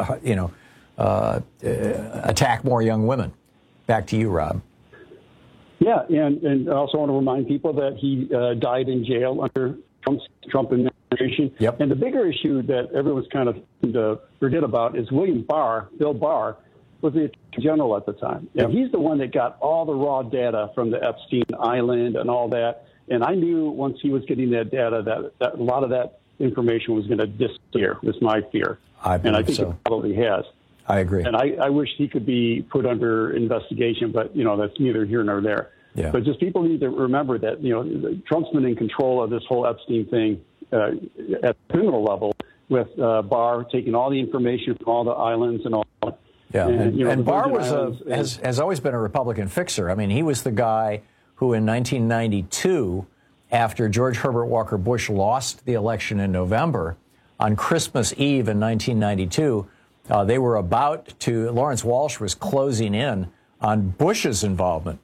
attack more young women. Back to you, Rob. Yeah, and I also want to remind people that he died in jail under Trump administration. Yep. And the bigger issue that everyone's kind of forget about is Bill Barr, was the Attorney General at the time. Yep. And he's the one that got all the raw data from the Epstein Island and all that. And I knew once he was getting that data that a lot of that information was going to disappear, was my fear. I think so. It probably has. I agree. And I wish he could be put under investigation, but, that's neither here nor there. Yeah. But just people need to remember that, Trump's been in control of this whole Epstein thing at the criminal level with Barr taking all the information from all the islands and all that. Yeah, and Barr has always been a Republican fixer. I mean, he was the guy who in 1992, after George Herbert Walker Bush lost the election in November, on Christmas Eve in 1992, they were Lawrence Walsh was closing in on Bush's involvement,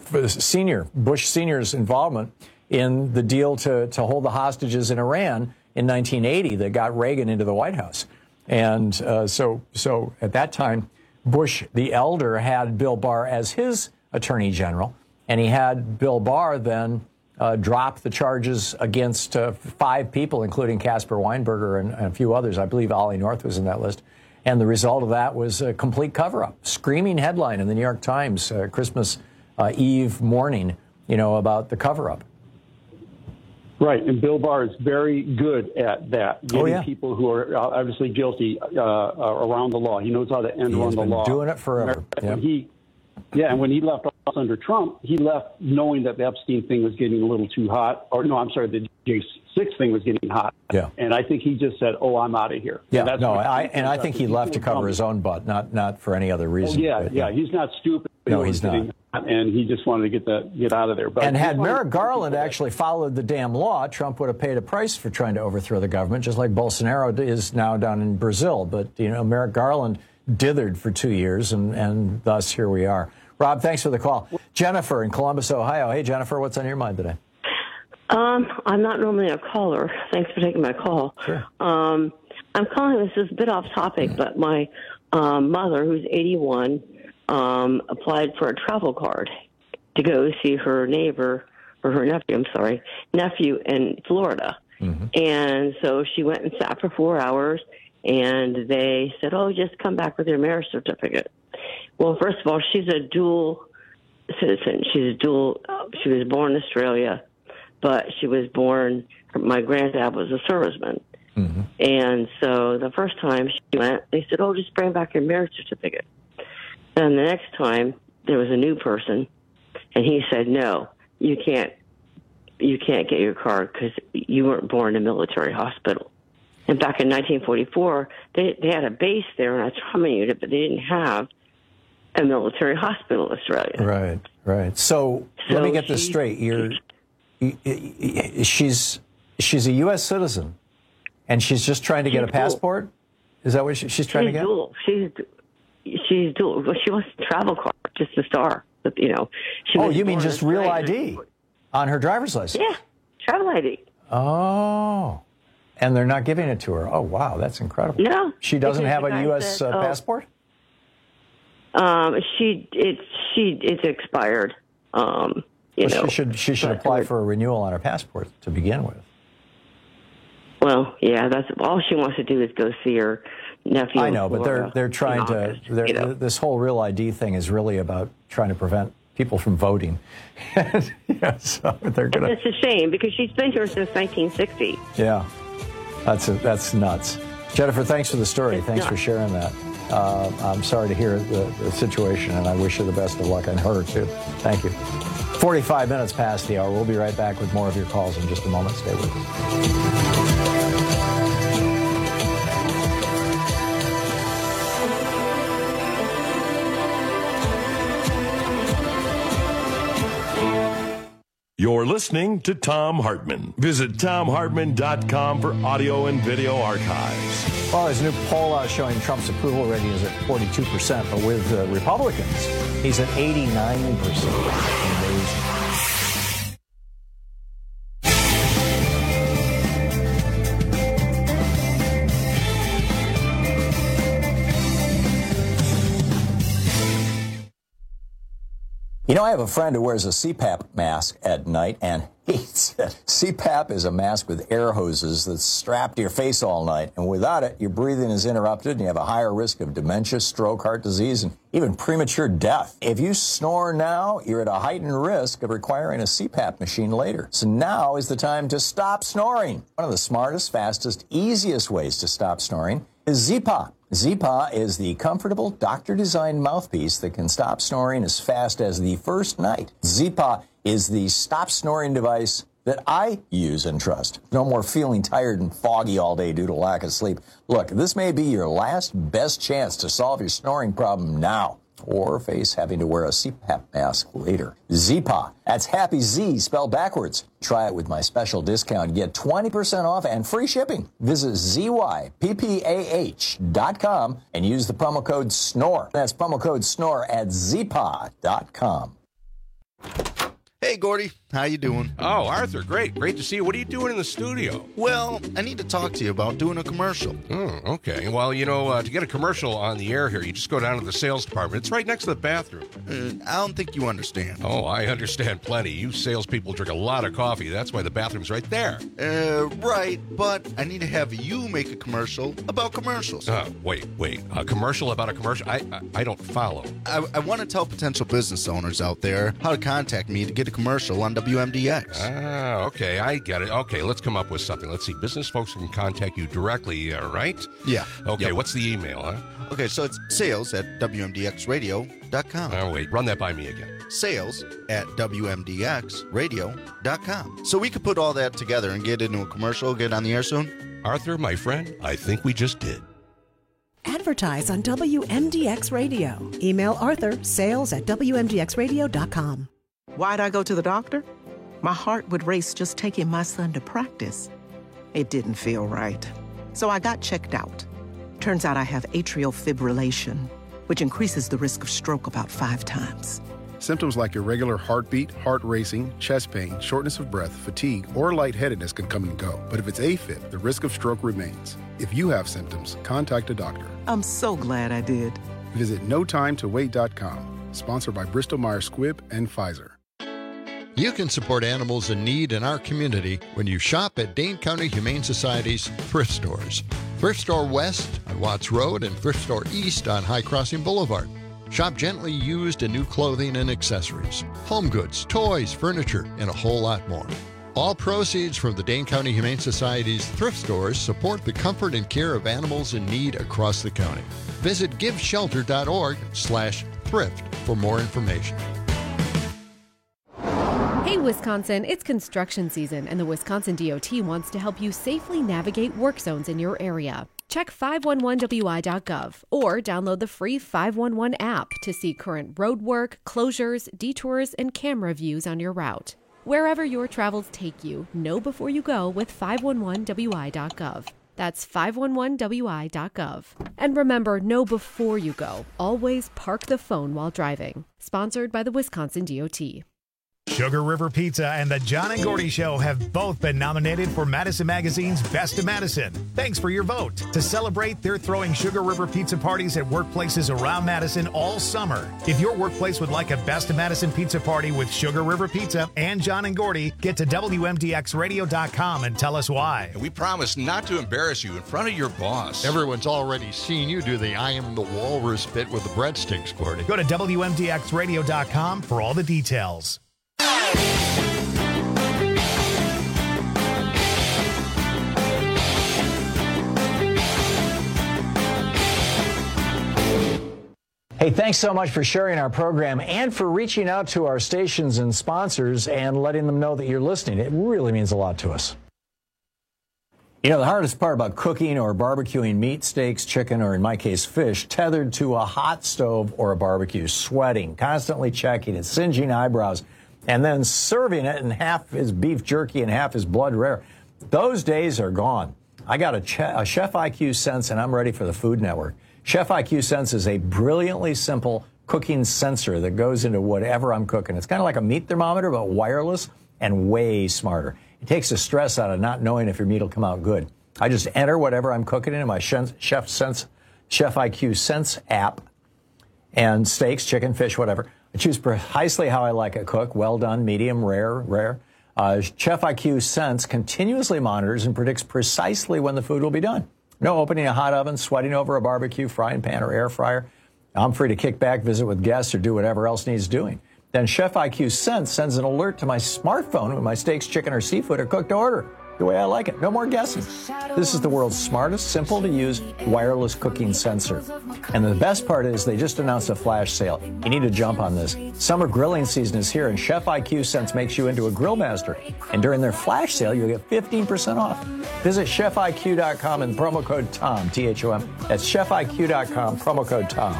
Bush Sr.'s involvement in the deal to hold the hostages in Iran in 1980 that got Reagan into the White House. And so at that time, Bush the elder had Bill Barr as his attorney general, and he had Bill Barr then drop the charges against 5 people, including Caspar Weinberger and a few others. I believe Ollie North was in that list. And the result of that was a complete cover-up. Screaming headline in the New York Times Christmas Eve morning, about the cover-up. Right, and Bill Barr is very good at that, getting people who are obviously guilty around the law. He knows how to end run the law. Doing it forever. And when he left office under Trump, he left knowing that the Epstein thing was getting a little too hot. The J6 thing was getting hot. Yeah. And I think he just said, "Oh, I'm out of here." Yeah. I think he left to cover his own butt, not for any other reason. He's not stupid. No, he's not. And he just wanted to get out of there. But and had Merrick Garland actually followed the damn law, Trump would have paid a price for trying to overthrow the government, just like Bolsonaro is now down in Brazil. But, Merrick Garland dithered for 2 years, and thus here we are. Rob, thanks for the call. Jennifer in Columbus, Ohio. Hey, Jennifer, what's on your mind today? I'm not normally a caller. Thanks for taking my call. Sure. I'm calling. This is a bit off topic, but my mother, who's 81, applied for a travel card to go see her nephew in Florida. Mm-hmm. And so she went and sat for 4 hours, and they said, "Oh, just come back with your marriage certificate." Well, first of all, she's a dual citizen. She was born in Australia, but she was born. My granddad was a serviceman. Mm-hmm. And so the first time she went, they said, "Oh, just bring back your marriage certificate." Then the next time, there was a new person, and he said, "No, you can't get your card because you weren't born in a military hospital." And back in 1944, they had a base there in a trauma unit, but they didn't have a military hospital in Australia. Right. So let me get this straight. She's a U.S. citizen, and she's just trying to get a passport? Is that what she's trying to get? She's dual. Well, she wants a travel card, just a star. You know. You mean just real ID on her driver's license? Yeah, travel ID. Oh. And they're not giving it to her. Oh, wow, that's incredible. No. She doesn't have a U.S. passport? It's expired. She should apply for a renewal on her passport to begin with. Well, yeah, that's all she wants to do is go see her nephew. I know, but they're trying to. This whole Real ID thing is really about trying to prevent people from voting. So they're gonna. It's a shame because she's been here since 1960. Yeah, that's nuts. Jennifer, thanks for the story. Thanks for sharing that. I'm sorry to hear the situation, and I wish you the best of luck, and her too. Thank you. 45 minutes past the hour. We'll be right back with more of your calls in just a moment. Stay with us. You're listening to Thom Hartmann. Visit ThomHartmann.com for audio and video archives. Well, there's a new poll out showing Trump's approval rating is at 42%, but with Republicans, he's at 89%. You know, I have a friend who wears a CPAP mask at night and hates it. CPAP is a mask with air hoses that's strapped to your face all night, and without it, your breathing is interrupted and you have a higher risk of dementia, stroke, heart disease, and even premature death. If you snore now, you're at a heightened risk of requiring a CPAP machine later. So now is the time to stop snoring. One of the smartest, fastest, easiest ways to stop snoring is Zyppah. Zyppah is the comfortable, doctor-designed mouthpiece that can stop snoring as fast as the first night. Zyppah is the stop snoring device that I use and trust. No more feeling tired and foggy all day due to lack of sleep. Look, this may be your last best chance to solve your snoring problem now, or face having to wear a CPAP mask later. Zyppah. That's Happy Z spelled backwards. Try it with my special discount. Get 20% off and free shipping. Visit ZYPPAH.com and use the promo code SNORE. That's promo code SNORE at Zyppah.com. Hey, Gordy. How you doing? Oh, Arthur, great. Great to see you. What are you doing in the studio? Well, I need to talk to you about doing a commercial. Okay. Well, you know, to get a commercial on the air here, you just go down to the sales department. It's right next to the bathroom. I don't think you understand. Oh, I understand plenty. You salespeople drink a lot of coffee. That's why the bathroom's right there. Right, but I need to have you make a commercial about commercials. Wait. A commercial about a commercial? I don't follow. I want to tell potential business owners out there how to contact me to get a commercial on WMDX. Okay, I get it. Okay, let's come up with something. Let's see. Business folks can contact you directly, right? Yeah. Okay, yep. What's the email, huh? Okay, so it's sales@WMDXradio.com. Oh, wait, run that by me again. Sales@WMDXradio.com. So we could put all that together and get into a commercial, get on the air soon? Arthur, my friend, I think we just did. Advertise on WMDX Radio. Email Arthur, sales@WMDXradio.com. Why'd I go to the doctor? My heart would race just taking my son to practice. It didn't feel right. So I got checked out. Turns out I have atrial fibrillation, which increases the risk of stroke about 5 times. Symptoms like irregular heartbeat, heart racing, chest pain, shortness of breath, fatigue, or lightheadedness can come and go. But if it's AFib, the risk of stroke remains. If you have symptoms, contact a doctor. I'm so glad I did. Visit notimetowait.com. Sponsored by Bristol-Myers Squibb and Pfizer. You can support animals in need in our community when you shop at Dane County Humane Society's thrift stores. Thrift Store West on Watts Road and Thrift Store East on High Crossing Boulevard. Shop gently used and new clothing and accessories, home goods, toys, furniture, and a whole lot more. All proceeds from the Dane County Humane Society's thrift stores support the comfort and care of animals in need across the county. Visit giveshelter.org/thrift for more information. Hey, Wisconsin, it's construction season, and the Wisconsin DOT wants to help you safely navigate work zones in your area. Check 511wi.gov or download the free 511 app to see current road work, closures, detours, and camera views on your route. Wherever your travels take you, know before you go with 511wi.gov. That's 511wi.gov. And remember, know before you go. Always park the phone while driving. Sponsored by the Wisconsin DOT. Sugar River Pizza and the John and Gordy Show have both been nominated for Madison Magazine's Best of Madison. Thanks for your vote. To celebrate, they're throwing Sugar River Pizza parties at workplaces around Madison all summer. If your workplace would like a Best of Madison pizza party with Sugar River Pizza and John and Gordy, get to WMDXradio.com and tell us why. And we promise not to embarrass you in front of your boss. Everyone's already seen you do the I am the walrus bit with the breadsticks, Gordy. Go to WMDXradio.com for all the details. Hey, thanks so much for sharing our program and for reaching out to our stations and sponsors and letting them know that you're listening. It really means a lot to us. You know, the hardest part about cooking or barbecuing meat, steaks, chicken, or in my case, fish, tethered to a hot stove or a barbecue, sweating, constantly checking it, singeing eyebrows, and then serving it, and half is beef jerky and half is blood rare. Those days are gone. I got a Chef IQ Sense, and I'm ready for the Food Network. Chef IQ Sense is a brilliantly simple cooking sensor that goes into whatever I'm cooking. It's kind of like a meat thermometer, but wireless and way smarter. It takes the stress out of not knowing if your meat will come out good. I just enter whatever I'm cooking in my Chef IQ Sense app, and steaks, chicken, fish, whatever. I choose precisely how I like it cooked, well done, medium, rare. Chef IQ Sense continuously monitors and predicts precisely when the food will be done. No opening a hot oven, sweating over a barbecue, frying pan, or air fryer. I'm free to kick back, visit with guests, or do whatever else needs doing. Then Chef IQ Sense sends an alert to my smartphone when my steaks, chicken, or seafood are cooked to order. The way I like it. No more guessing. This is the world's smartest, simple-to-use wireless cooking sensor. And the best part is they just announced a flash sale. You need to jump on this. Summer grilling season is here, and Chef IQ Sense makes you into a grill master. And during their flash sale, you'll get 15% off. Visit chefiq.com and promo code TOM, T-H-O-M. That's chefiq.com, promo code TOM.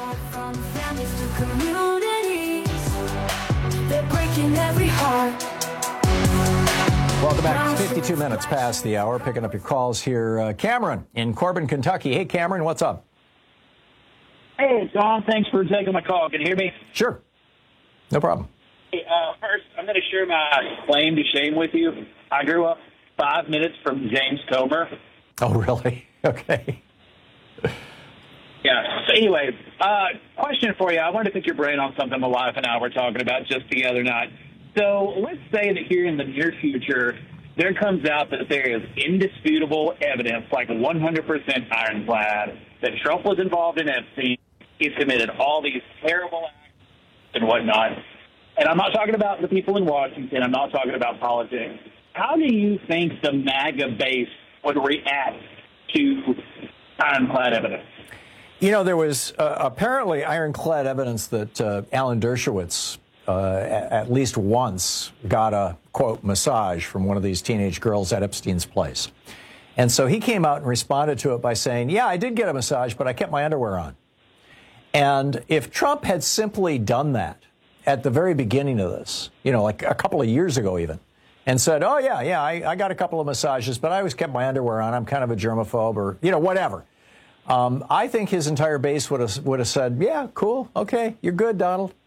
They're breaking every heart. Welcome back. 52 minutes past the hour. Picking up your calls here. Cameron in Corbin, Kentucky. Hey, Cameron, what's up? Hey, Don. Thanks for taking my call. Can you hear me? Sure. No problem. Hey, first, I'm going to share my claim to shame with you. I grew up 5 minutes from James Comer. Oh, really? Okay. Yeah. So anyway, question for you. I wanted to pick your brain on something my wife and I were talking about just the other night. So let's say that here in the near future, there comes out that there is indisputable evidence, like 100% ironclad, that Trump was involved in Epstein. He's committed all these terrible acts and whatnot. And I'm not talking about the people in Washington. I'm not talking about politics. How do you think the MAGA base would react to ironclad evidence? You know, there was apparently ironclad evidence that Alan Dershowitz at least once got a, quote, massage from one of these teenage girls at Epstein's place. And so he came out and responded to it by saying, yeah, I did get a massage, but I kept my underwear on. And if Trump had simply done that at the very beginning of this, you know, like a couple of years ago even, and said, oh, yeah, I got a couple of massages, but I always kept my underwear on. I'm kind of a germaphobe or, you know, whatever. I think his entire base would have said, yeah, cool, okay, you're good, Donald.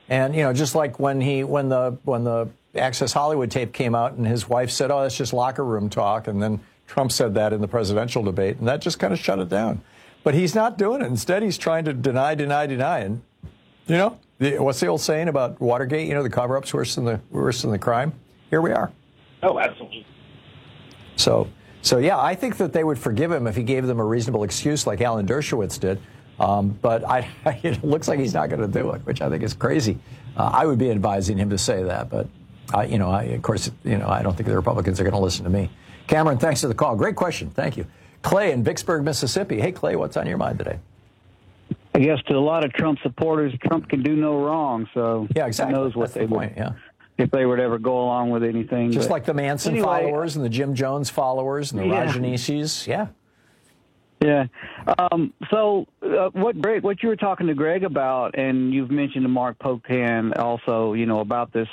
And, just like when the Access Hollywood tape came out and his wife said, oh, that's just locker room talk. And then Trump said that in the presidential debate, and that just kind of shut it down. But he's not doing it. Instead, he's trying to deny. And, what's the old saying about Watergate? The cover-up's worse than the crime. Here we are. Oh, absolutely. So yeah, I think that they would forgive him if he gave them a reasonable excuse like Alan Dershowitz did. But it looks like he's not going to do it, which I think is crazy. I would be advising him to say that, but I don't think the Republicans are going to listen to me. Cameron, thanks for the call. Great question. Thank you. Clay in Vicksburg, Mississippi. Hey, Clay, what's on your mind today? I guess to a lot of Trump supporters, Trump can do no wrong. So yeah, exactly. Who knows what That's the point, yeah. If they would ever go along with anything. Just like the Manson followers and the Jim Jones followers and the Rajneeshis. Yeah. Yeah. What you were talking to Greg about, and you've mentioned to Mark Pocan also, about this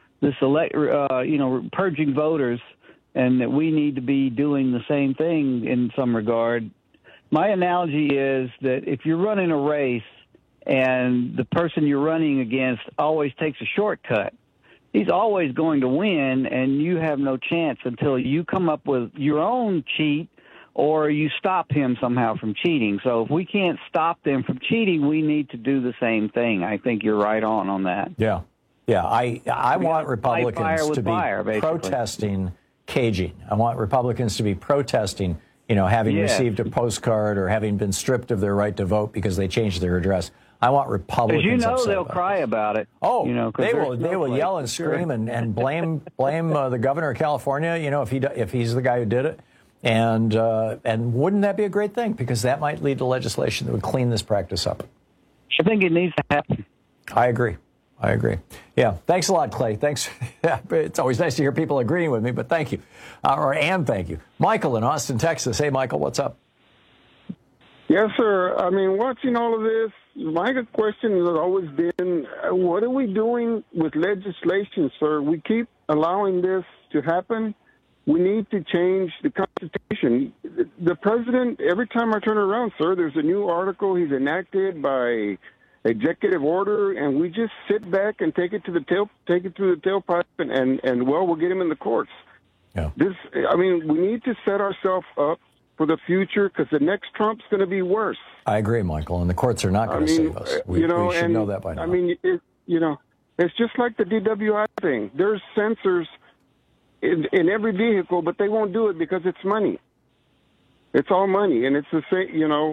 purging voters, and that we need to be doing the same thing in some regard. My analogy is that if you're running a race and the person you're running against always takes a shortcut, he's always going to win, and you have no chance until you come up with your own cheat or you stop him somehow from cheating. So if we can't stop them from cheating, we need to do the same thing. I think you're right on that. Yeah. Yeah, I want Republicans to be protesting caging. I want Republicans to be protesting, having received a postcard or having been stripped of their right to vote because they changed their address. I want Republicans. Because they'll cry about it. Oh, they will yell and scream and blame the governor of California. If he's the guy who did it, and wouldn't that be a great thing? Because that might lead to legislation that would clean this practice up. I think it needs to happen. I agree. Yeah. Thanks a lot, Clay. Thanks. It's always nice to hear people agreeing with me, but thank you. And thank you. Michael in Austin, Texas. Hey, Michael, what's up? Yes, sir. Watching all of this, my question has always been, what are we doing with legislation, sir? We keep allowing this to happen. We need to change the Constitution. The president, every time I turn around, sir, there's a new article he's enacted by executive order, and we just sit back and take it through the tailpipe, and we'll get him in the courts. Yeah. We need to set ourselves up for the future because the next Trump's going to be worse. I agree, Michael, and the courts are not going to save us. We should know that by now. It's just like the DWI thing. There's sensors in every vehicle, but they won't do it because it's money. It's all money, and it's the same.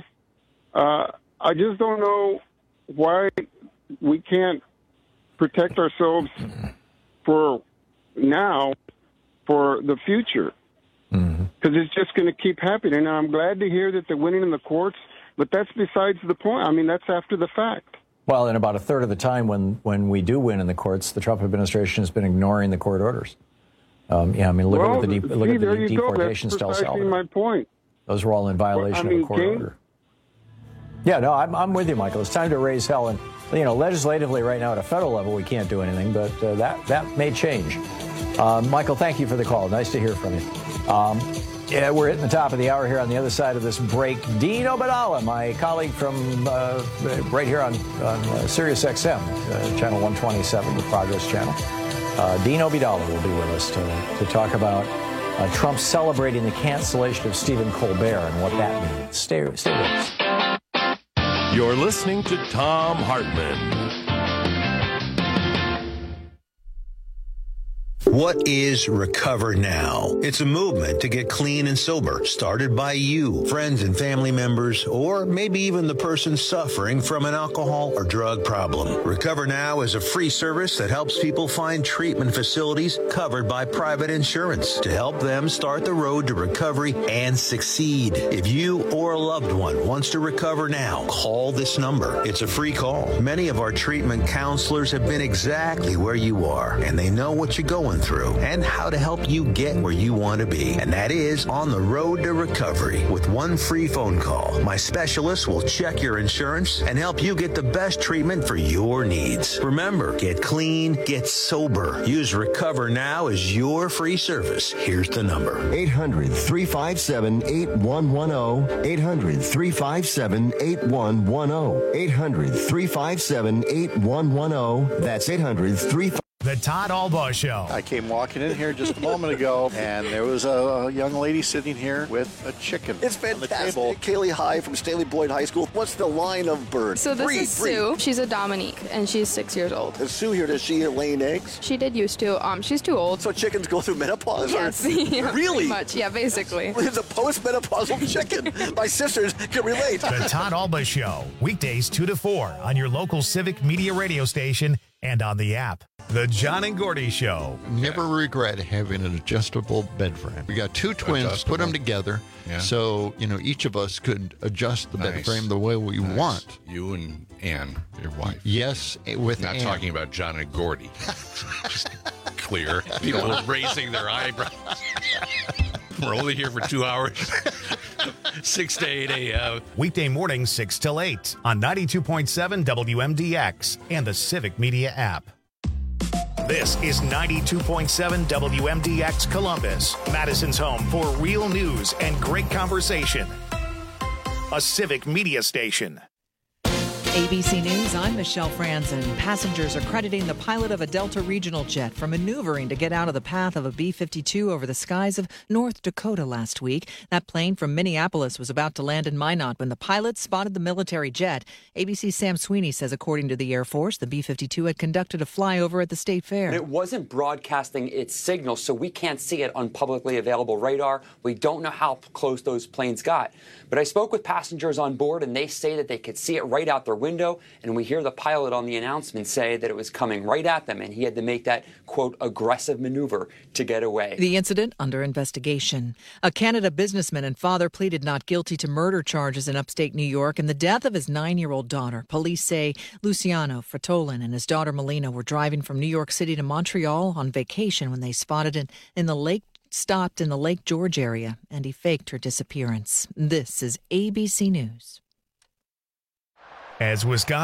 I just don't know why we can't protect ourselves for now, for the future, because it's just going to keep happening. And I'm glad to hear that they're winning in the courts, but that's besides the point. That's after the fact. Well, and about a third of the time when we do win in the courts, the Trump administration has been ignoring the court orders. Look at the deportations to El Salvador. My point. Those were all in violation of a court order. Yeah, no, I'm with you, Michael. It's time to raise hell. And, legislatively right now at a federal level, we can't do anything, but that may change. Michael, thank you for the call. Nice to hear from you. We're hitting the top of the hour here on the other side of this break. Dean Obeidallah, my colleague from right here on Sirius XM, channel 127, the Progress Channel. Dean Obeidallah will be with us to talk about Trump celebrating the cancellation of Stephen Colbert and what that means. Stay with us. You're listening to Thom Hartmann. What is Recover Now? It's a movement to get clean and sober, started by you, friends and family members, or maybe even the person suffering from an alcohol or drug problem. Recover Now is a free service that helps people find treatment facilities covered by private insurance to help them start the road to recovery and succeed. If you or a loved one wants to recover now, call this number. It's a free call. Many of our treatment counselors have been exactly where you are, and they know what you're going through. through and how to help you get where you want to be. And that is On the Road to Recovery. With one free phone call, my specialist will check your insurance and help you get the best treatment for your needs. Remember, get clean, get sober. Use Recover Now as your free service. Here's the number. 800-357-8110. 800-357-8110. 800-357-8110. That's 800-357. The Todd Albaugh Show. I came walking in here just a moment ago, and there was a young lady sitting here with a chicken. It's fantastic. Kaylee High from Stanley Boyd High School. What's the line of bird? So this is Sue. She's a Dominique, and she's 6 years old. Is Sue here? Does she laying eggs? She did used to. She's too old. So chickens go through menopause? Yes. Or? Yeah, really? Pretty much. Yeah, basically. It's a post-menopausal chicken. My sisters can relate. The Todd Albaugh Show. Weekdays 2 to 4 on your local Civic Media radio station and on the app. The John and Gordy Show. Never regret having an adjustable bed frame. We got two twins, put them together, so each of us could adjust the bed frame the way we want. You and Ann, your wife. Yes, with not Ann. talking about John and Gordy. Just clear. People raising their eyebrows. We're only here for 2 hours. 6 to 8 a.m. Weekday mornings 6 till 8 on 92.7 WMDX and the Civic Media app. This is 92.7 WMDX Columbus, Madison's home for real news and great conversation. A Civic Media station. ABC News, I'm Michelle Franzen. Passengers are crediting the pilot of a Delta regional jet for maneuvering to get out of the path of a B-52 over the skies of North Dakota last week. That plane from Minneapolis was about to land in Minot when the pilot spotted the military jet. ABC's Sam Sweeney says, according to the Air Force, the B-52 had conducted a flyover at the state fair. It wasn't broadcasting its signal, so we can't see it on publicly available radar. We don't know how close those planes got. But I spoke with passengers on board, and they say that they could see it right out their window, and we hear the pilot on the announcement say that it was coming right at them, and he had to make that, quote, aggressive maneuver to get away. The incident under investigation. A Canada businessman and father pleaded not guilty to murder charges in upstate New York and the death of his 9-year-old daughter. Police say Luciano Fratolin and his daughter Melina were driving from New York City to Montreal on vacation when they spotted it stopped in the Lake George area, and he faked her disappearance. This is ABC News. As Wisconsin